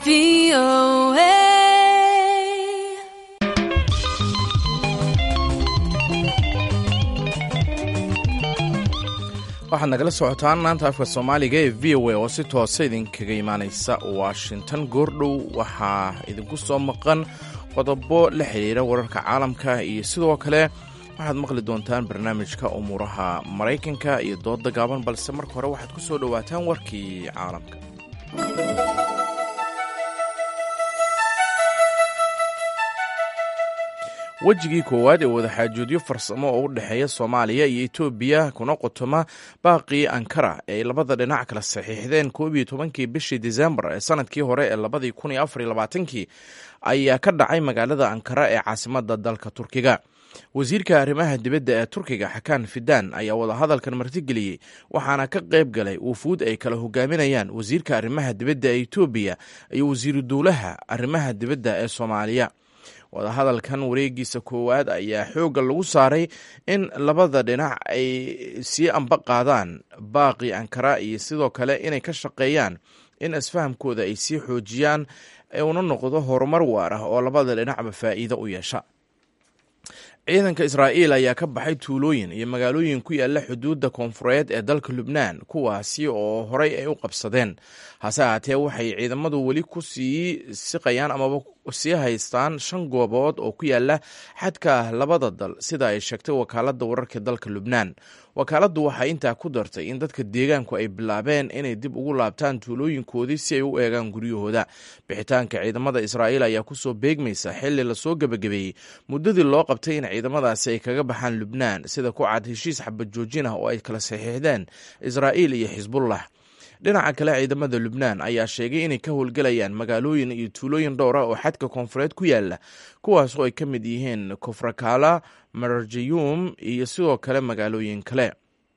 Speaker 1: waxaad nagala socotaan maanta afka soomaaliga ee v o a oo si toosa idinkaga imaanaysa washington. goordhow waxaa idinku soo maqan qodobo la xidhiira wararka caalamka iyo sidoo kale waxaad maqli doontaan barnaamijka umuuraha maraykanka iyo dooda gaaban, balse marka hore waxaad ku soo dhowaataan warkii caalamka. wejigii koowaad ee wadaxaajoodyo farsamo oo u dhexeeya soomaaliya iyo etoobiya kuna qotoma baaqii ankara ee labada dhinac kala saxiixdeen 11kii bishii disembar ee sanadkii hore ee 2024 ayaa ka dhacay magaalada ankara ee caasimadda dalka turkiga. wasiirka arrimaha dibadda ee turkiga xakaan fidaan ayaa wadahadalkan martigeliyey, waxaana ka qayb galay wufuud ay kala hogaaminayaan wasiirka arrimaha dibadda ee etoobiya iyo wasiiru dowlaha arrimaha dibadda ee soomaaliya. wadahadalkan wareegiisa koowaad ayaa xoogga lagu saaray in labada dhinac ay sii amba qaadaan baaqii ankara iyo sidoo kale inay ka shaqeeyaan in isfahamkooda ay sii xoojiyaan una noqdo horumar waar ah oo labada dhinacba faa'iido u yeesha. ciidanka Israa'iil ayaa ka baxay tuulooyin iyo magaalooyin ku yaala xuduudda koonfureed ee dalka Lubnaan, kuwaasi oo horey ay u qabsadeen. hase ahaatee waxay ciidamadu weli ku sii siqayaan amaba sii haystaan 5 goobood oo ku yaala xadka labada dal, sida ay sheegtay wakaaladda wararka dalka Lubnaan. wakaaladdu waxay intaa ku dartay in dadka deegaanku ay bilaabeen inay dib ugu laabtaan tuulooyinkoodii si ay u eegaan guryahooda. bixitaanka ciidamada Israa'iil ayaa kusoo beegmaysa xilli lasoo gebagabeeyey muddadii loo qabtay in ciidamadaasi ay kaga baxaan Lubnaan, sida ku cad heshiis xabad joojin ah oo ay kala saxiixdeen Israa'iil iyo Xisbullah. dhinaca kale, ciidamada Lubnaan ayaa sheegay inay ka howlgelayaan magaalooyin iyo tuulooyin dhowr ah oo xadka koonfureed ku yaala, kuwaas oo ay ka mid yihiin Kofrakala, Marjayum iyo sidoo kale magaalooyin kale.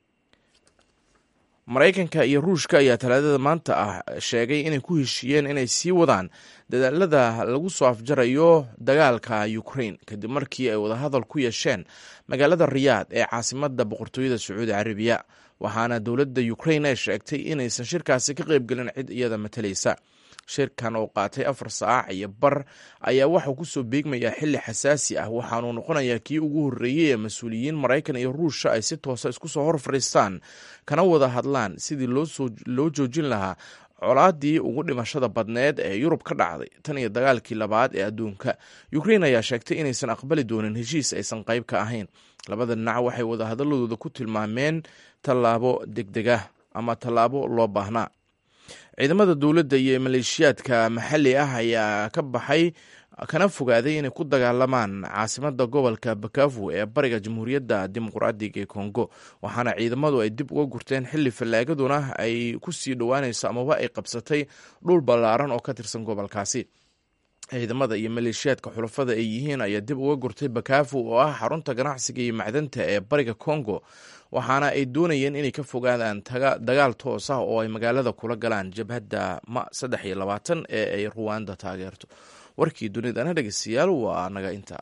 Speaker 1: Maraykanka iyo Ruushka ayaa talaadada maanta ah sheegay inay ku heshiiyeen inay sii wadaan dadaalada lagu soo afjarayo dagaalka Ukraine kadib markii ay wadahadal ku yeesheen magaalada Riyaad ee caasimadda boqortooyada Sacuudi Carabiya. waxaana dowladda Ukraine ay sheegtay inaysan shirkaasi ka qaybgelin cid iyada matalaysa. shirkan oo qaatay 4 saac iyo bar ayaa waxaa kusoo beegmaya xilli xasaasi ah, waxaanuu noqonayaa kii ugu horreeyey ee mas-uuliyiin Maraykan iyo Ruushka ay si toosa isku soo hor fadhiistaan kana wada hadlaan sidii loo joojin lahaa colaadii ugu dhimashada badneed ee Yurub ka dhacday tan iyo dagaalkii labaad ee adduunka. Ukraine ayaa sheegtay inaysan aqbali doonin heshiis aysan qayb ka ahayn. labada dhinac waxay wada hadaladooda ku tilmaameen tallaabo degdeg ah ama tallaabo loo baahnaa. ciidamada dowladda iyo maleeshiyaadka maxalli ah ayaa ka baxay kana fogaaday inay ku dagaalamaan caasimadda gobolka Bukavu ee bariga Jamhuuriyadda Dimuqraadiga ee Kongo, waxaana ciidamadu ay dib uga gurteen xilli fallaagaduna ay ku sii dhowaanayso amaba ay qabsatay dhul ballaaran oo ka tirsan gobolkaasi. ciidamada iyo maleeshiyaadka xulafada ay yihiin ayaa dib uga gurtay Bukavu oo ah xarunta ganacsiga iyo macdanta ee bariga Kongo, waxaana ay doonayeen inay ka fogaadaan dagaal toos ah oo ay magaalada kula galaan jabhadda Ma-23 ee ay Rwanda taageerto. warkii dunidana dhegeystayaal waa naga intaa.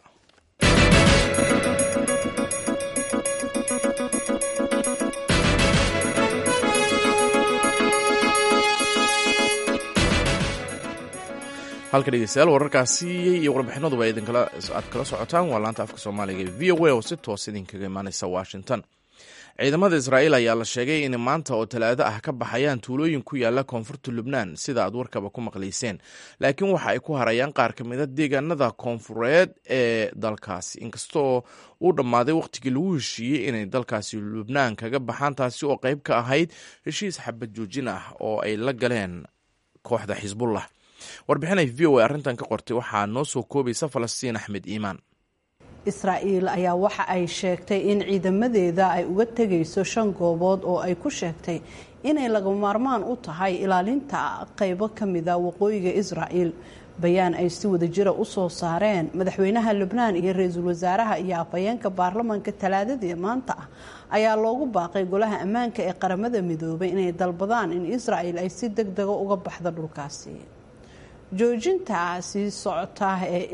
Speaker 1: halka dhegeystayaal wararkaasi iyo warbixinaduba aad kala socotaan waa laanta afka soomaaliga ee v o a oo si toos idinkaga imaanaysa Washington. ciidamada Israa'iil ayaa la sheegay in maanta oo talaado ah ka baxayaan tuulooyin ku yaala koonfurta Lubnaan, sida aad warkaba ku maqlayseen, laakiin waxa ay ku harayaan qaar ka mid ah deegaanada koonfureed ee dalkaasi, inkastoo uu dhammaaday waqtigii lagu heshiiyey inay dalkaasi Lubnaan kaga baxaan, taasi oo qayb ka ahayd heshiis xabad joojin ah oo ay la galeen kooxda Xisbullah. warbixin ay v o a arrintan ka qortay waxaa noo soo koobaysa Falastiin Axmed Iimaan.
Speaker 10: Israa'iil ayaa waxa ay sheegtay in ciidamadeeda ay uga tegayso 5 goobood oo ay ku sheegtay inay lagama maarmaan u tahay ilaalinta qaybo ka mid ah waqooyiga Israa'iil. bayaan ay si wada jira u soo saareen madaxweynaha Lubnaan iyo ra'iisul wasaaraha iyo afhayeenka baarlamaanka talaadadii maanta ah ayaa loogu baaqay golaha ammaanka ee qaramada midoobay inay dalbadaan in Israa'iil ay si degdeg ah uga baxdo dhulkaasi. joogitaanka sii socota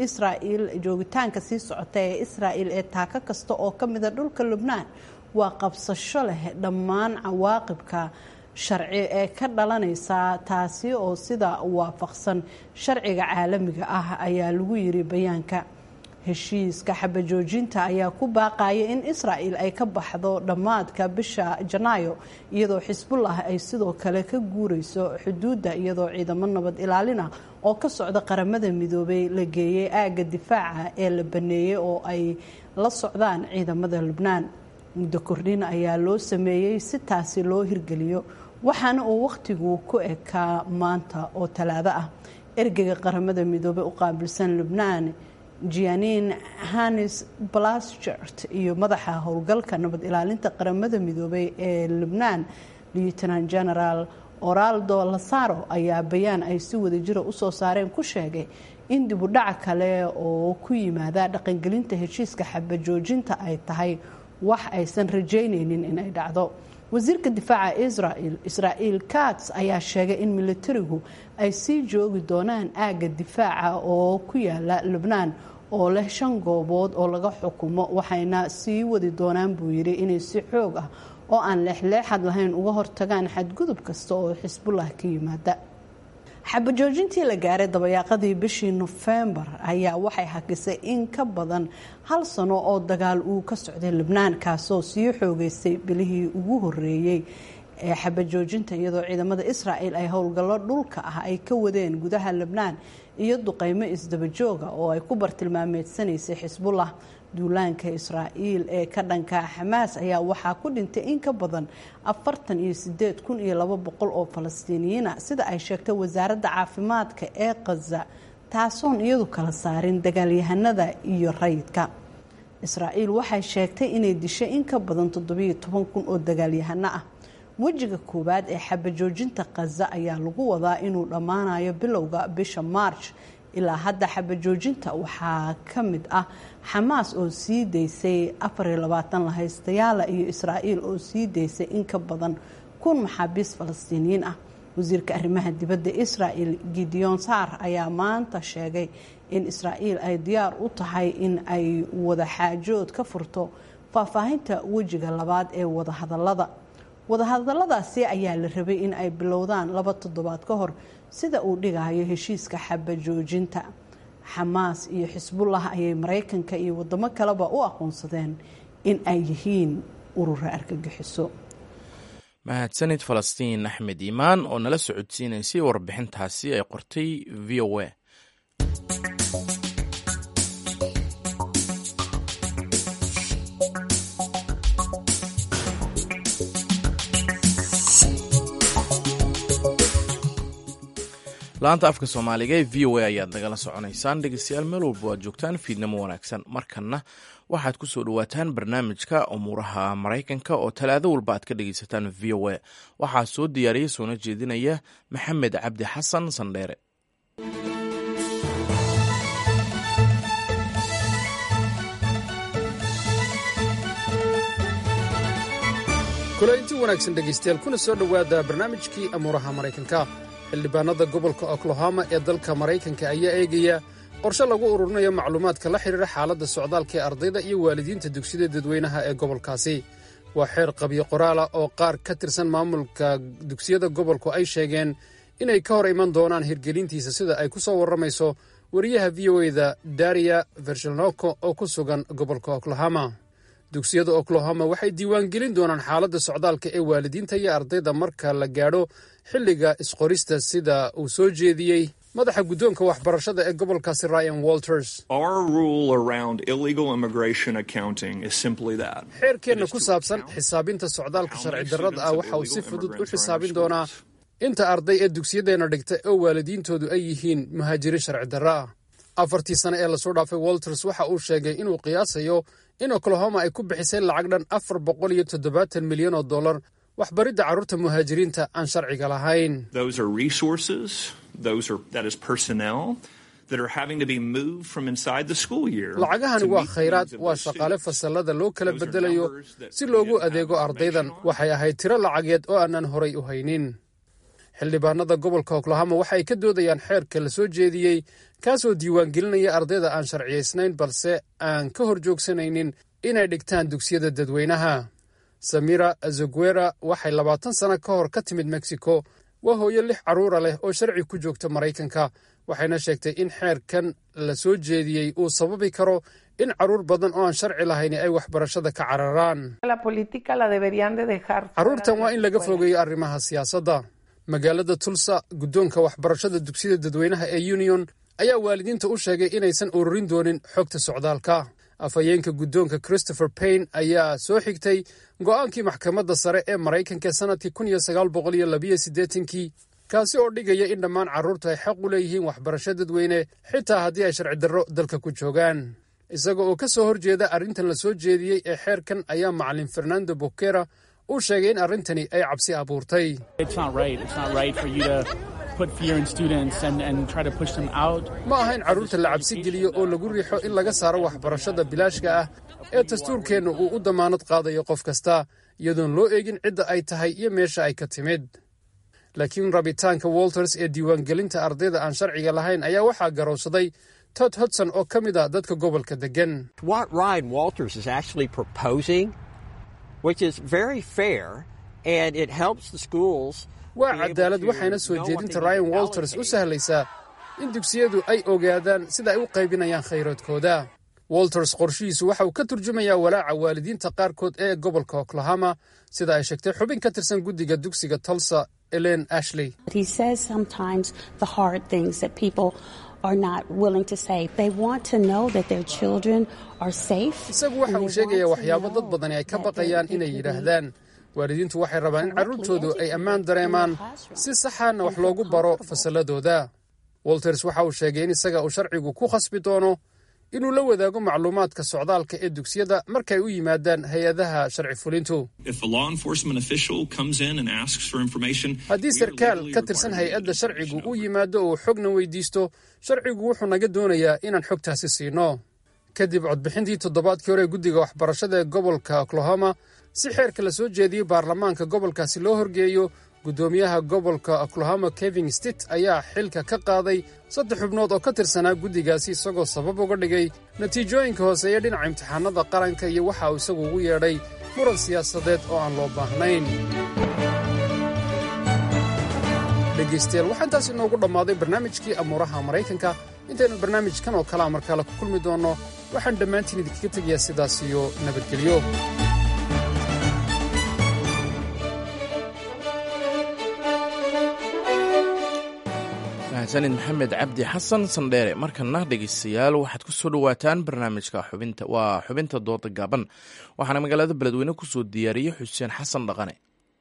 Speaker 10: ee Israa'iil ee taaka kasta oo ka mid ah dhulka Lubnaan waa qabsasho leh dhammaan cawaaqibka sharci ee ka dhalanaysa taasi oo sida waafaqsan sharciga caalamiga ah ayaa lagu yiri bayaanka. heshiiska xabajoojinta ayaa ku baaqaya in Israa'iil ay ka baxdo dhammaadka bisha Janaayo iyadoo Xisbullah ay sidoo kale ka guurayso xuduudda iyadoo ciidamo nabad ilaalina oo ka socda qaramada midoobay la geeyay aaga difaaca ee la baneeyay oo ay la socdaan ciidamada Lubnaan. muddo kordhin ayaa loo sameeyay si taasi loo hirgeliyo waxaana uu waqtigu ku ekaa maanta oo Talaado ah. ergeyga qaramada midoobay u qaabilsan Lubnaan Jeanine Hannes Blaschert iyo madaxa howlgalka nabad ilaalinta qaramada midoobay ee Lubnaan Lieutenant General Oraldo Lazaro ayaa bayaan ay si wadajir u soo saareen ku sheegay in dib u dhac kale oo ku yimaada dhaqangelinta heshiiska xabajoojinta ay tahay wax aysan rajaynaynin in ay dhacdo. wasiirka difaaca Israel Katz ayaa sheegay in militarigu ay sii joogi doonaan aaga difaaca oo ku yaala Lubnaan oo leh 5 goobood oo laga xukumo waxayna sii wadi doonaan buu yiri inay si xoog ah oo aan leexleexad lahayn uga hortagaan xadgudub kasta oo Xisbullah ka yimaada. xabajoojintii la gaaray dabayaaqadii bishii November ayaa waxay hakisay in ka badan 1 sano oo dagaal uu ka socday Lubnaan kaasoo sii xoogaystay bilihii ugu horeeyay ee xabajoojinta iyadoo ciidamada Israa'iil ay howlgallo dhulka ah ay ka wadeen gudaha Lubnaan iyo duqeymo isdaba jooga oo ay ku bartilmaameedsanaysay Xisbullah. duulaanka Israa'iil ee ka dhanka Xamaas ayaa waxaa ku dhintay in ka badan 48,200 oo Falastiiniyiin ah sida ay sheegtay wasaaradda caafimaadka ee Gaza taasoon iyadu kala saarin dagaalyahanada iyo rayidka. Israa'iil waxay sheegtay inay dishay in ka badan 17,000 oo dagaalyahano ah. wejiga koowaad ee xabajoojinta Gaza ayaa lagu wadaa inuu dhammaanayo bilowga bisha March. ilaa hadda xabajoojinta waxaa ka mid ah Xamaas oo sii daysay 24 lahaystayaal iyo Israa'iil oo sii daysay in ka badan 1,000 maxaabiis Falastiiniyiin ah. wasiirka arrimaha dibadda Israa'iil Gideon Saar ayaa maanta sheegay in Israa'iil ay diyaar u tahay in ay wada xaajood ka furto faahfaahinta wejiga labaad ee wadahadalladaasi ayaa la rabay in ay bilowdaan 2 toddobaad ka hor sida uu dhigayo heshiiska xabajoojinta. Xamaas iyo Xisbullah ayay Mareykanka iyo wadamo kaleba u aqoonsadeen in ay yihiin urur argagixiso.
Speaker 1: mahadsanid Falastiin Axmed Iimaan oo nala socodsiinaysay warbixintaasi ay qortay VOA. laanta afka Soomaaliga ee VOA ayaad nagala soconaysaan dhegeystayaal meel walba waad joogtaan fiidnimo wanaagsan. markanna waxaad ku soo dhawaataan barnaamijka umuuraha Mareykanka oo Talaado walba aad ka dhegeysataan VOA. waxaa soo diyaariyay soona jeedinaya Maxamed Cabdi Xasan Sandheere.
Speaker 11: kulanti wanaagsan dhegeystayaal kuna soo dhawaada barnaamijkii umuuraha Mareykanka. xildhibaanada gobolka Oklahoma ee dalka Mareykanka ayaa eegaya qorshe lagu ururinayo macluumaadka la xiriira xaaladda socdaalka ee ardayda iyo waalidiinta dugsiyada dadweynaha ee gobolkaasi. waa xeer qabyo qoraala oo qaar ka tirsan maamulka dugsiyada gobolku ay sheegeen inay ka hor iman doonaan hirgelintiisa sida ay ku soo warramayso wariyaha VOA-da Daria Vershelnoko oo ku sugan gobolka Oklahoma. dugsiyada Oklahoma waxay diiwaangelin doonaan xaaladda socdaalka ee waalidiinta iyo ardayda marka la gaadho xilliga isqorista sida uu soo jeediyey madaxa guddoonka waxbarashada ee gobolkaasi Ryan Walters. xeerkeenna ku saabsan xisaabinta socdaalka sharci darrada ah waxa uu si fudud u xisaabin doonaa inta arday ee dugsiyadeenna dhigta oo waalidiintoodu ay yihiin muhaajiriin sharci darro ah. 4 sano ee lasoo dhaafay Walters waxa uu sheegay inuu qiyaasayo in Oklahoma ay ku bixisay lacag dhan $470 milyan oo dollar waxbaridda carruurta muhaajiriinta aan sharciga lahayn. lacagahani waa khayraad, waa shaqaale fasallada loo kala bedelayo si loogu adeego ardaydan. waxay ahayd tiro lacageed oo aanan horay u haynin. xildhibaanada gobolka Oklahoma waxay ka doodayaan xeerka la soo jeediyey kaasoo diiwaangelinaya ardayda aan sharciyaysnayn balse aan ka hor joogsanaynin inay dhigtaan dugsiyada dadweynaha. samira azoguera waxay 20 sano ka hor ka timid mexico waa hooyo 6 carruura leh oo sharci ku joogta maraykanka waxayna sheegtay in xeerkan la soo jeediyey uu sababi karo in carruur badan oo aan sharci lahayn ay waxbarashada ka cararaan carruurtan waa in laga fogeeyo arrimaha siyaasadda magaalada tulsa guddoonka waxbarashada dugsiyada dadweynaha ee union ayaa waalidiinta u sheegay inaysan ururin doonin xogta socdaalka afhayeenka guddoonka Christopher Payne ayaa soo xigtay go'aankii maxkamadda sare ee Maraykanka sanadkii 1982 kaasi oo dhigaya in dhammaan carruurtu ay xaq u leeyihiin waxbarasho dadweyne xitaa haddii ay sharci darro dalka ku joogaan isaga oo ka soo horjeeda arrintan la soo jeediyey ee xeerkan ayaa macallin Fernando Boquera uu sheegay in arrintani ay cabsi abuurtay ma aha in carruurta la cabsi geliyo oo lagu riixo in laga saaro waxbarashada bilaashka ah ee dastuurkeennu uu u damaanad qaadayo qof kasta iyadoon loo eegin cidda ay tahay iyo meesha ay ka timid laakiin rabitaanka Walters ee diiwaangelinta ardayda aan sharciga lahayn ayaa waxaa garowsaday Todd Hudson oo ka mid ah dadka gobolka degan
Speaker 12: What Ryan Walters is actually proposing, which is very fair, and it helps the schools.
Speaker 11: waa cadaalad waxayna soo jeedinta Ryan Walters u sahlaysaa in dugsiyadu ay ogaadaan sida ay u qaybinayaan khayraadkooda Walters qorshihiisu waxa uu ka turjumayaa walaaca waalidiinta qaarkood ee gobolka Oklahoma sida ay sheegtay xubin ka tirsan guddiga dugsiga Tulsa Ellen Ashley
Speaker 13: He says sometimes the hard things that people are not willing to say. They want to know that their children are safe.
Speaker 11: isagu waxa uu sheegayaa waxyaabo dad badan ay ka baqayaan inay yiraahdaan waalidiintu waxay rabaan in carruurtoodu ay ammaan dareemaan si saxana wax loogu baro fasaladooda Walters waxa uu sheegay in isaga uu sharcigu ku khasbi doono inuu la wadaago macluumaadka socdaalka ee dugsiyada markay u yimaadaan hay'adaha sharci fulintu haddii sarkaal ka tirsan hay'adda sharcigu uu yimaado oo xogna weydiisto sharcigu wuxuu naga doonayaa inaan xogtaasi siino kadib codbixintii toddobaadkii hore guddiga waxbarashada ee gobolka Oklahoma si xeerka la soo jeediyey baarlamaanka gobolkaasi loo horgeeyo gudoomiyaha gobolka Oklahoma Kevin Stitt ayaa xilka ka qaaday 3 xubnood oo ka tirsanaa guddigaasi isagoo sabab uga dhigay natiijooyinka hooseeya dhinaca imtixaanada qaranka iyo waxa uu isagu ugu yeedhay muran siyaasadeed oo aan loo baahnayn dhegeystayaal waxaan taasi inoogu dhammaaday barnaamijkii amuuraha Maraykanka intaynu barnaamijkan oo kala mar kale ku kulmi doono waxaan dhammaantiin idinkaga tegayaa sidaas iyo nabadgelyo
Speaker 1: sanid maxamed cabdi xasan sandheere markana dhegeystayaal waxaad ku soo dhawaataan barnaamijka xubinta dooda gaaban waxaana magaalada beledweyne ku soo diyaariyey xuseen xasan dhaqane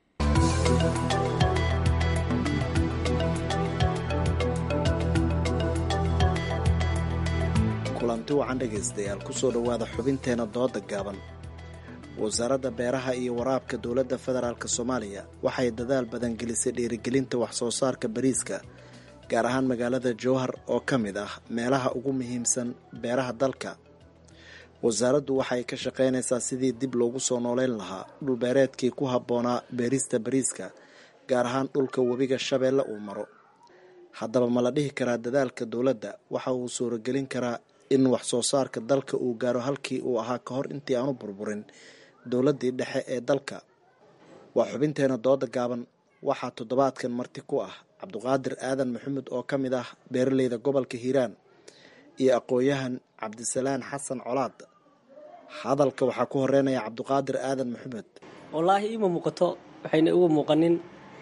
Speaker 14: kulanti wacan dhegaystayaal ku soo dhowaada xubinteena dooda gaaban wasaaradda beeraha iyo waraabka dowladda federaalk soomaaliya waxay dadaal badan gelisay dhiirigelinta wax soo saarka bariiska gaar ahaan magaalada jowhar oo ka mid ah meelaha ugu muhiimsan beeraha dalka wasaaraddu waxay ka shaqaynaysaa sidii dib loogu soo nooleyn lahaa dhulbeereedkii ku habboonaa beerista bariiska gaar ahaan dhulka webiga shabeelle uu maro haddaba ma la dhihi karaa dadaalka dowladda waxa uu suuragelin karaa in wax soo saarka dalka uu gaaro halkii uu ahaa ka hor intii aanu burburin dowladdii dhexe ee dalka waa xubinteena dooda gaaban waxaa toddobaadkan marti ku ah cabduqaadir aadan maxamed oo ka mid ah beeraleyda gobolka hiiraan iyo aqoon-yahan cabdisalaan xasan colaad hadalka waxaa ku horeynaya cabduqaadir aadan maxamed
Speaker 15: wallaahi iima muuqato waxayna uga muuqanin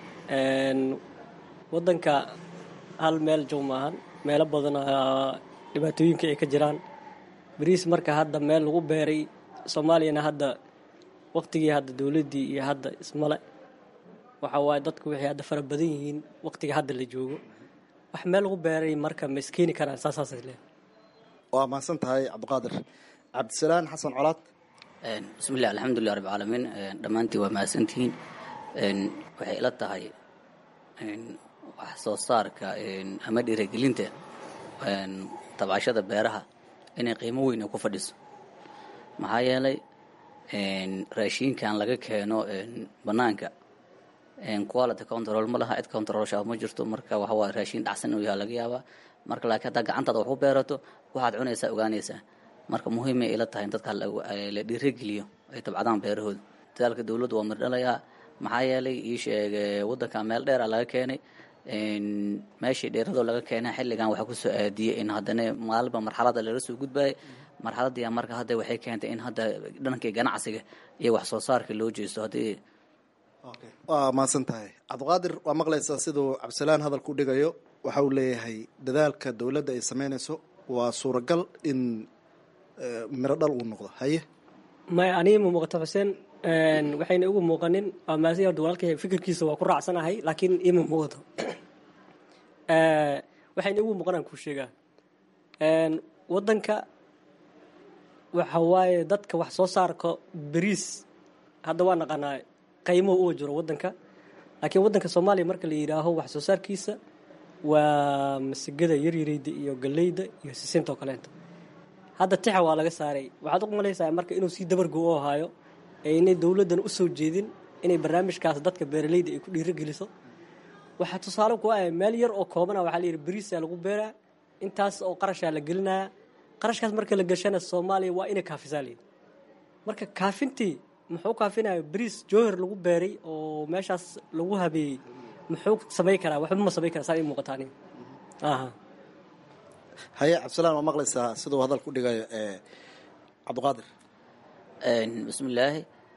Speaker 15: wadanka hal meel joog maahan meelo badan dhibaatooyinka ay ka jiraan bariis marka hadda meel lagu beeray soomaaliyana hadda waqtigii hadda dowladdii iyo hadda ismale waxa waaye dadku waxay hadda fara badan yihiin waqtiga hadda la joogo wax meel lagu beeray marka ma iskeeni karaan saasaas leh
Speaker 14: waa mahadsan tahay cabdiqaadir cabdisalaan xasan colaad
Speaker 16: bismillaah alxamdulilah rabbil caalamiin dhammaantiin waa mahadsantihiin waxay ila tahay wax soo saarka ama dhiirigelinta tabcashada beeraha inay qiimo weyn ku fadhiso maxaa yeelay raashinkan laga keeno banaanka quality control ma laha cid controlsha ma jirto marka waxa waa raashin dhacsan inuu yahay laga yaabaa marka laakiin hadda gacantaada wax u beerato waxaad cunaysaa ogaanaysaa marka muhiim ay ila tahay in dadka la dhiirigeliyo ay tabcadaan beerahooda dadaalka dowladdu waa mirdhalayaa maxaa yeelay ii sheeg waddanka meel dheera laga keenay meeshii dheeradoo laga keenay xilligan waxaa kusoo aadiyey in haddana maalinba marxalada lala soo gudbayay marxaladii marka hadda waxay keentay in hadda dhankii ganacsiga iyo wax soo saarka loo jeesto haddii
Speaker 14: waa mahadsan tahay cabdiqaadir waa maqlaysaa siduu cabdisalaan hadalku dhigayo waxa uu leeyahay dadaalka dowladda ay samaynayso waa suuragal in miro dhal uu noqdo haye
Speaker 15: may aniga ma muuqato xuseen waxayna igu muuqanin waa maasi horta walaalkay fikirkiisa waa ku raacsanahay laakiin ima muuqato waxayna igu muuqanaan kuu sheegaa waddanka waxa waaye dadka wax soo saarka bariis hadda waa naqaanaa qiimo uu jiro waddanka laakiin waddanka Soomaaliya marka la yiraahdo wax soo saarkiisa waa masigada yaryarida iyo galeyda iyo sisinta oo kaleento hadda tixa waa laga saaray waxaad u malaysaa marka inuu si dabargo oo haayo inay dawladdan u soo jeedin inay barnaamijkaas dadka beeralayda ay ku dhiirigeliso waxa tusaale ku ah meel yar oo koobana waxa la yiri bariis lagu beeraa intaas oo qarash la gelinaa qarashkaas marka la gashana Soomaaliya waa inay kaafisaaliin marka kaafintii muxuu kaafinayo bariis joohar lagu beeray oo meeshaas lagu habeeyay muxuu sameey karaa waxba ma sameey karaa saa muuqataani
Speaker 14: haye cabdisalaan waa maqlaysaa siduu hadal ku dhigayo cabdiqaadir
Speaker 16: bismillaah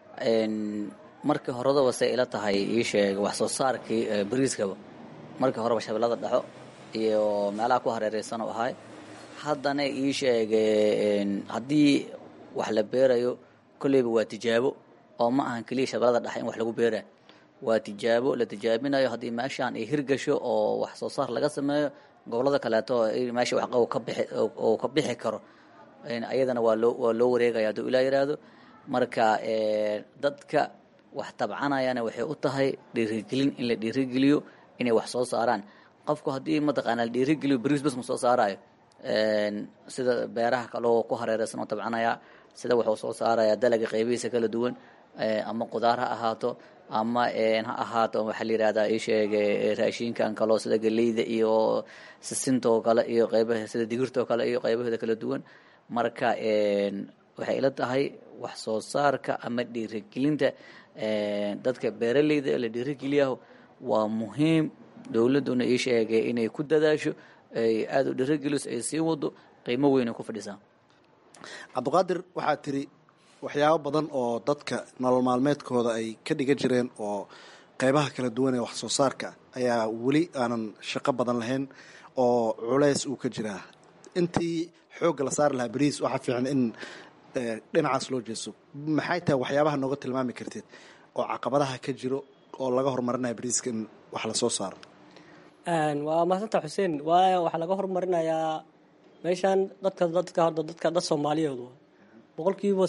Speaker 16: markii horada wasay ila tahay ii sheeg wax soo saarkii bariiskaba markii horeba shabeellada dhaxo iyo meelaha ku hareeraysan oo ahay haddana ii sheeg haddii wax la beerayo kulleyba waa tijaabo oo ma ahan kaliya shabeellada dhaxo in wax lagu beeraa waa tijaabo la tijaabinayo haddii meeshaan ay hirgasho oo wax soo saar laga sameeyo gobolada kaleeto meesha wax ka bixi karo ayadana waa loo wareegaya hadduu ilaa yiraahdo marka dadka wax tabcanayana waxay u tahay dhiirigelin in la dhiirigeliyo inay wax soo saaraan qofku haddii mataqaanaa la dhiirigeliyo bariis bas ma soo saarayo sida beeraha kaloo ku hareeraysan oo tabcanaya sida wuxuu soo saaraya dalaga qaybihiisa kala duwan ama qudaar ha ahaato ama ha ahaato waxa la yiraahdaa ii sheeg raashinkan kaloo sida galeyda iyo sisinta oo kale iyo qaybaha sida digirta oo kale iyo qaybaheeda kala duwan marka waxay ila tahay wax soo saarka ama dhiirigelinta dadka beeralayda la dhiirigeliyo waa muhiim dawladuna ii sheegay inay ku dadaasho ay aad u dhiirigeliso ay sii wado qiimo weyn ku fadhisaa
Speaker 14: cabdiqaadir waxaa tiri waxyaabo badan oo dadka nolol maalmeedkooda ay ka dhigan jireen oo qaybaha kala duwan ee wax soo saarka ayaa weli aanan shaqo badan lahayn oo culays uu ka jiraa intii xoogga la saari lahaa bariis waxaa fiican in dhinacaas loo jeeso maxay tahay waxyaabaha nooga tilmaami kartid oo caqabadaha ka jiro oo laga horumarinayo bariiska in wax la soo saaro
Speaker 15: waa mahadsantaa xuseen waayo waxaa laga horumarinayaa meeshaan dad Soomaaliyeed boqolkiiba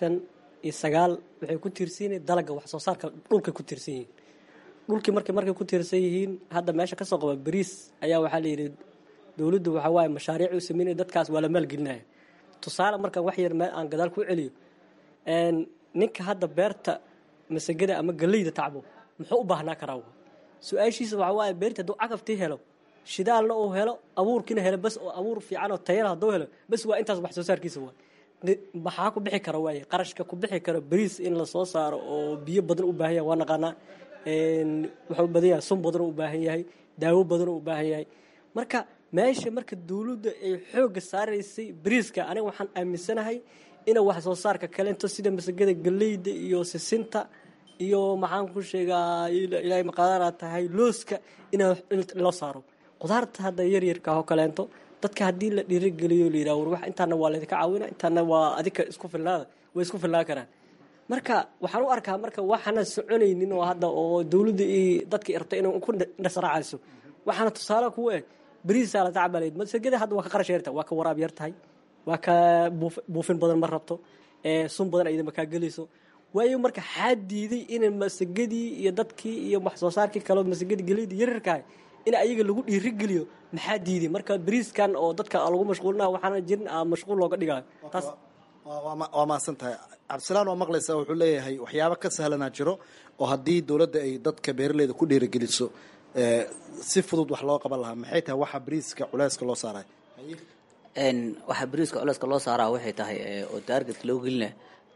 Speaker 15: 99 waxay ku tiirsan yihiin dalagga wax soo saarka dhulka ku tiirsan yihiin dhulkii markay ku tiirsan yihiin hadda meesha ka soo qaba bariis ayaa waxa la yiri dawladdu waxa waaye mashaariic u sameeyay dadkaas waa la maalgelinaya tusaale marka wax yar meel aan gadaal ku celiyo ninka hadda beerta masagada ama galeyda tacbo muxuu u baahnaa karaa su'aashiisa waxa waaye beerta duu caqabtii helo shidaalna uu helo abuurkiina helo bas oo abuur fiican oo tayo leh helo bas waa intaas wax soo saarkiisa waa maxaa ku bixi karo waaye qarashka ku bixi karo bariis in la soo saaro oo biyo badan u baahan yahay waa naqaanaa wuxuu badan yahay sun badan u baahan yahay daawo badan u baahan yahay marka meesha marka dawladda ay xoogga saaraysay bariiska aniga waxaan aaminsanahay in wax soo saarka kaleento sida masagada galeyda iyo sisinta iyo maxaan ku sheegaa ilaahay maqaadara tahay looska in loo saaro qudaarta hadda yaryarka oo kaleento dadka haddii la dhiirigeliyo la yiraahdo wax intaana waa la idinka caawina intaana waa adika isku fillaada way isku fillaan karaan marka waxaan u arkaa marka waxaana soconaynin oo hadda oo dawladda iyo dadka irtay inay ku nasraacayso waxaana tusaale ku ah bariisa la tacbaleed masagada hadda waa ka qarash yarta waa ka waraab yartahay waa ka buufin badan ma rabto sun badan ay markaa galayso waayo marka xadiiday in masagadii iyo dadkii iyo wax soo saarkii kale masagadii galeyda yararka in ayaga lagu dhiirigeliyo maxaa diiday marka bariiskan oo dadka lagu mashquulinayo waxaana jirin mashquul looga dhigayo taas
Speaker 14: waa maasantahay cabdisalaan waa maqlaysaa wuxuu leeyahay waxyaabo ka sahlanaa jiro oo haddii dawladda ay dadka beeraleyda ku dhiirigeliso si fudud wax loo qaban lahaa maxay tahay waxa bariiska culayska loo saaray
Speaker 16: waxa bariiska culayska loo saaraa waxay tahay oo target loo gelina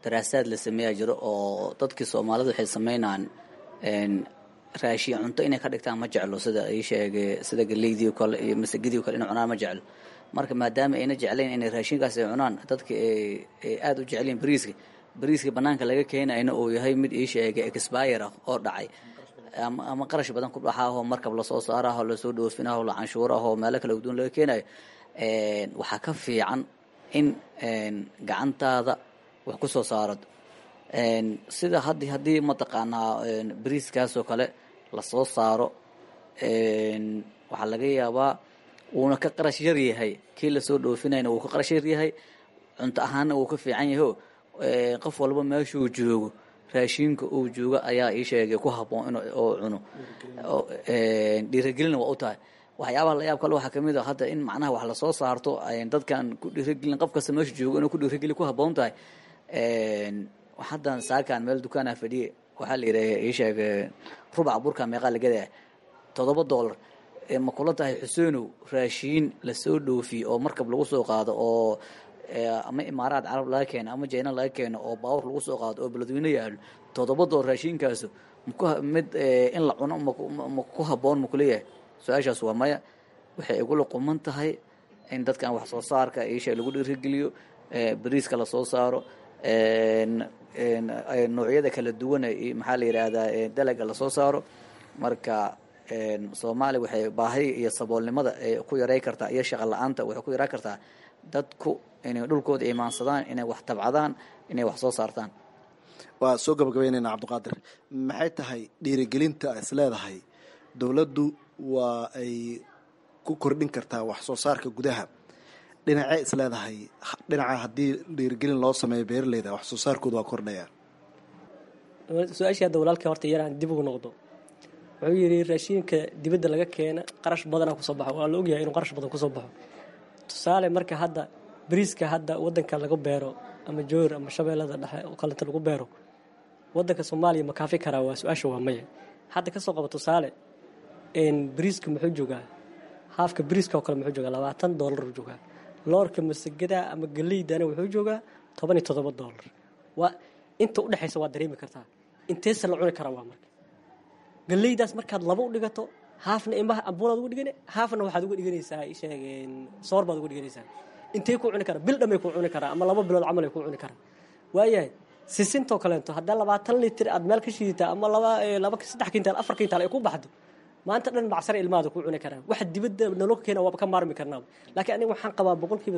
Speaker 16: daraasaad la sameeyaa jiro oo dadkii soomaalida waxay sameynaan raashin cunto inay ka dhigtaan ma jeclo sida ay sheegay sida galeydii oo kale iyo masagidii oo kale inay cunaan ma jeclo marka maadaama ayna jeclayn inay raashinkaas ay cunaan dadka ay aad u jecleen bariiska banaanka laga keenayna oo yahay mid ii sheegay expire oo dhacay ama qarash badan ku dhaxaa markab la soo saaraho la soo dhoofinaho la canshuuraho meelo kala duwan laga keenayo waxaa ka fiican in gacantaada wax ku soo saarado sida haddii mataqaanaa bariiskaasoo kale la soo saaro waxaa laga yaabaa wuuna ka qarash yar yahay kii lasoo dhoofinayna wuu ka qarash yar yahay cunto ahaanna wuu ka fiican yaho qof walba meeshuu joogo raashinka uu joogo ayaa ii sheegay ku habboon inuu cuno dhiirigelina waa u tahay waxyaabaha la yaab kale waxaa kamid a hadda in macnaha wax lasoo saarto dadkan ku dhiirigelin qof kasta meesha joogo inuu ku dhiirigeli ku habboon tahay haddan saakaan meel dukaanaa fadhiye waxaa la yidhaha ii sheegay rubac burka meeqaa lagadaya $7 ma kula tahay xuseenow raashiin lasoo dhoofiye oo markab lagu soo qaado oo ama imaaraad carab laga keeno ama jayna laga keeno oo baawur lagu soo qaado oo beledweyne yaalo $7 raashiinkaasu mid in la cuno ma ku habboon ma kuleeyahay su-aashaas waa maya waxay igula quman tahay in dadkan wax soo saarka isha lagu dhiirigeliyo bariiska lasoo saaro noocyada kala duwan maxaa la yidhaahdaa dalaga lasoo saaro marka soomaaliya waxay baahi iyo saboolnimada ku yaray kartaa iyo shaqo la-aanta waxay ku yaraa kartaa dadku inay dhulkooda imaansadaan inay wax tabcadaan inay wax soo saartaan
Speaker 14: waa soo gabagabeynayna cabdiqaadir maxay tahay dhiirigelinta is leedahay dowladdu waa ay ku kordhin kartaa wax soo saarka gudaha dhinacee is leedahay dhinaca haddii dhiirigelin loo sameeyo beeraleyda wax soo saarkooda waa kordhaya
Speaker 15: su-aashii hadda walaalka horta yaraan dib ugu noqdo wuxuu yidhi raashinka dibadda laga keena qarash badanaa kusoo baxo waa la ogyahay inuu qarash badan kusoo baxo tusaale marka hadda bariiska hadda wadanka laga beero ama joor ama shabeellada dhexe oo kalenta lagu beero wadanka soomaaliya ma kaafi karaa waa su-aasha waa maya hadda kasoo qabo tusaale bariiska muxuu joogaa haafka bariiska oo kale muxuu joogaa $20 joogaa loorka masagada ama galeydana wuxuu joogaa $17 waa inta u dhaxaysa waa dareemi kartaa inteesa la cuni karaa waa marka galeydaas markaad laba u dhigato haafna imaha ambuulaad ugu dhigane haafna waxaad ugu dhiganaysaa sheegeen soor baad ugu dhiganaysaa intee ku cuni karaa bil dhamay ku cuni karaa ama 2 bilood camal ay ku cuni karaa waayahay sisintoo kaleento haddaa 20 litir aad meel ka shiidataa ama 3 kintaal 4 kintaal ay ku baxdo maanta dhan macsar ilmaada ku cuni karaa waxa dibadda nolol keena waa ka maarmi karnaa laakiin aniga waxaan qabaa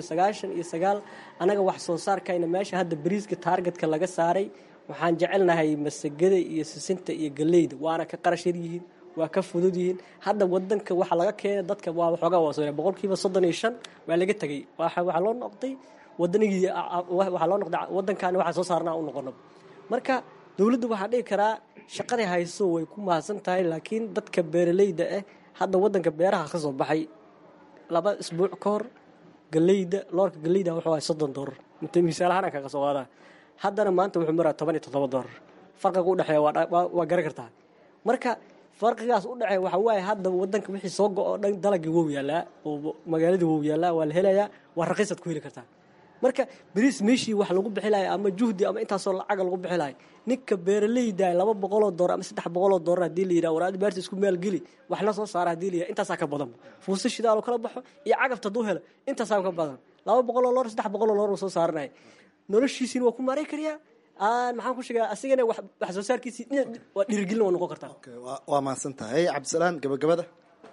Speaker 15: 99% anaga wax soo saarkayna meesha hadda bariiska targetka laga saaray waxaan jecelnahay masagada iyo sisinta iyo galeyda waana ka qarash yar yihiin waa ka fudud yihiin hadda wadanka waxa laga keenay dadka waa waxoogaa waa soo 35% waa laga tagay waxa loo noqday wadanigii waxa loo noqday wadankan waxa soo saarnaa u noqono marka dawladdu waxa dhigi karaa shaqada hayso way ku maasan tahay laakiin dadka beeraleyda ah hadda wadanka beeraha ka soo baxay 2 isbuuc ka hor galeyda loorka galeyda wuxuu ahaa $30 inta miisaalahan ka soo wadaa haddana maanta wuxuu maraa $17 farqiga u dhaxeeya waa garan kartaa marka farqigaas u dhaxeeya waxa waaye hadda wadanka wixii soo go'o dhan dalagii wuu yaalaa oo magaalada wuu yaalaa waa la helayaa waa raqiisad ku heli kartaa marka bariis meeshii wax lagu bixilay ama juhdi ama intaasoo lacag lagu bixilay ninka beeraleyda $200 ama $300 hadii la yiraahdo waraad beerta isku meel gali wax la soo saara hadii la yiraahdo intaas ka badan fuusa shidaal kala baxo iyo cagafta duu helo intaas ka badan $200 $300 soo saarnay noloshiisina waa ku maray kariya maxaan ku sheegaa asigana wax soo saarkiisa waa dhiirigelin waa noqon kartaa
Speaker 14: waa maasan tahay cabdisalaan gabagabada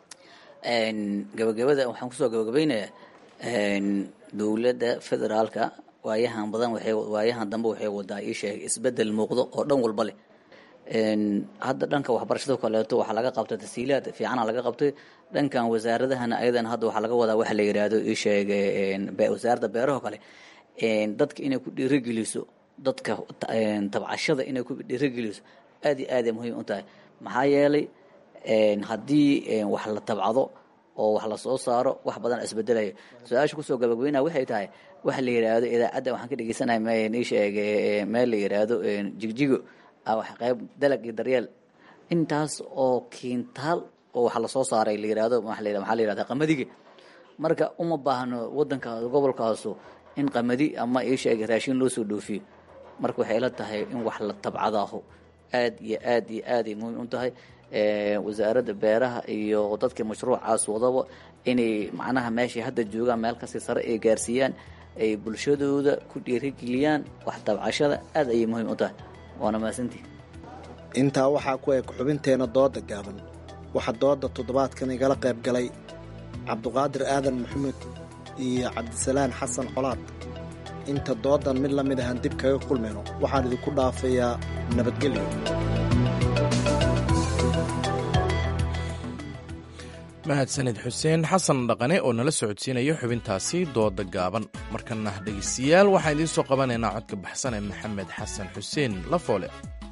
Speaker 16: waxaan kusoo gabagabaynayaa dowladda federaalka waayahan dambe waxay wadaa ii sheegay isbedel muuqdo oo dhan walba leh hadda dhanka waxbarashada kaleeto waxaa laga qabtay tasiilaad fiicana laga qabtay dhankan wasaaradahana ayadan hadda waxaa laga wadaa waxa la yidhaahdo ii sheegay wasaaradda beeraha kale dadka inay ku dhiirigeliso dadka tabcashada inay ku dhiirigeliso aad iyo aad ay muhiim u tahay maxaa yeelay haddii wax la tabcado oo wax la soo saaro wax badan isbedelaya su-aasha kusoo gabagabeynaa waxay tahay waxa la yidhaahdo idaacadda waxaan ka dhegeysanahay ii sheegay meel la yidhaahdo jigjigo wax qayb dalag iyo daryeel intaas oo kiintaal oo wax la soo saaray la yidhaahdo maxaa la yidhahdaa qamadiga marka uma baahno wadanka gobolkaasu in qamadi ama ii sheegay raashin loo soo dhoofiyo marka waxay ila tahay in wax la tabcadaho aad iyo aad iyo aaday muhiim u tahay. wasaaradda beeraha iyo dadka mashruucaas wadaba inay macnaha meeshay hadda joogaan meel kasii sare ay gaarsiiyaan, ay bulshadooda ku dhiirigeliyaan wax tabcashada, aad ayay muhiim u tahay. waana mahadsantihi.
Speaker 14: intaa waxaa ku eg xubinteena dooda gaaban. waxaa dooda toddobaadkan igala qayb galay cabduqaadir aadan maxamuud iyo cabdisalaan xasan colaad. inta doodan mid la mid ahaan dib kaga kulmayno waxaan idinku dhaafayaa nabadgelyo.
Speaker 1: mahadsanid xuseen xasan dhaqane oo nala socodsiinaya xubintaasi dooda gaaban. markana dhegeystayaal waxaan idiin soo qabanaynaa codka baxsan ee maxamed xasan xuseen Lafoole.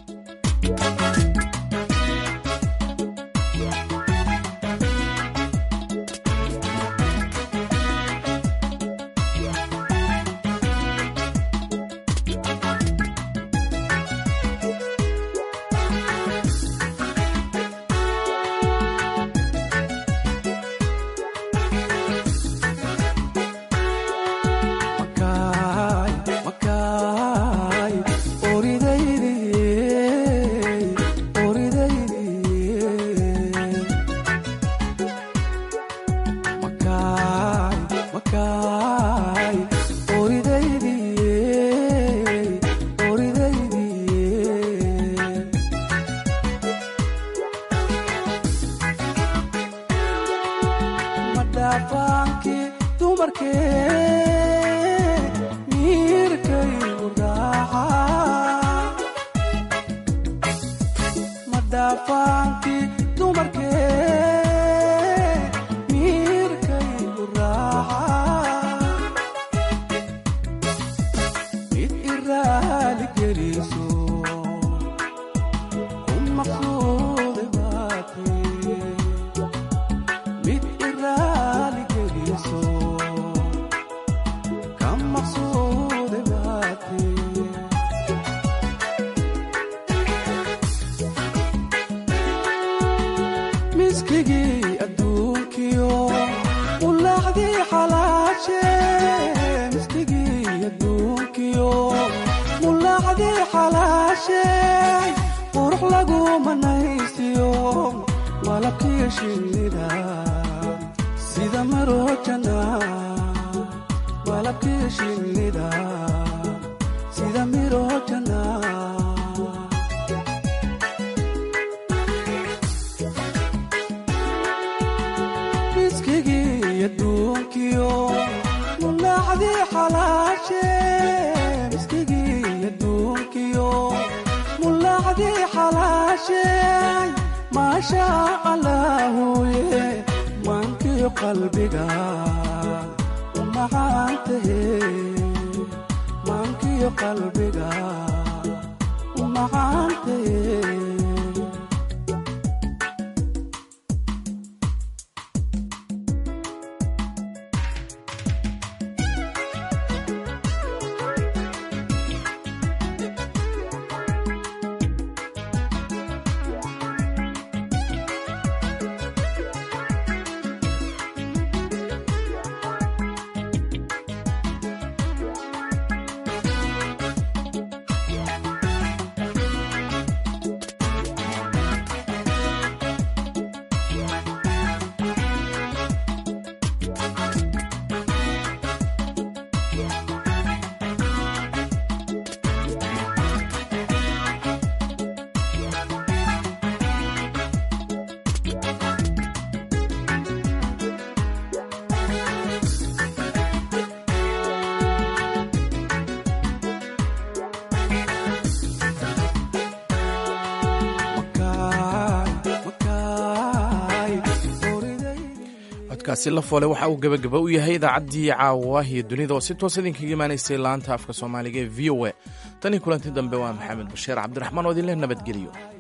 Speaker 1: codkaasi Lafoole waxa uu gabagaba u yahay idaacaddii caawahiyo dunida oo si toos idinkaga imaanaysay laanta afka Soomaaliga ee VOA. tani kulanti dambe waa Maxamed Bashiir Cabdiraxmaan oo idin leh nabadgelyo.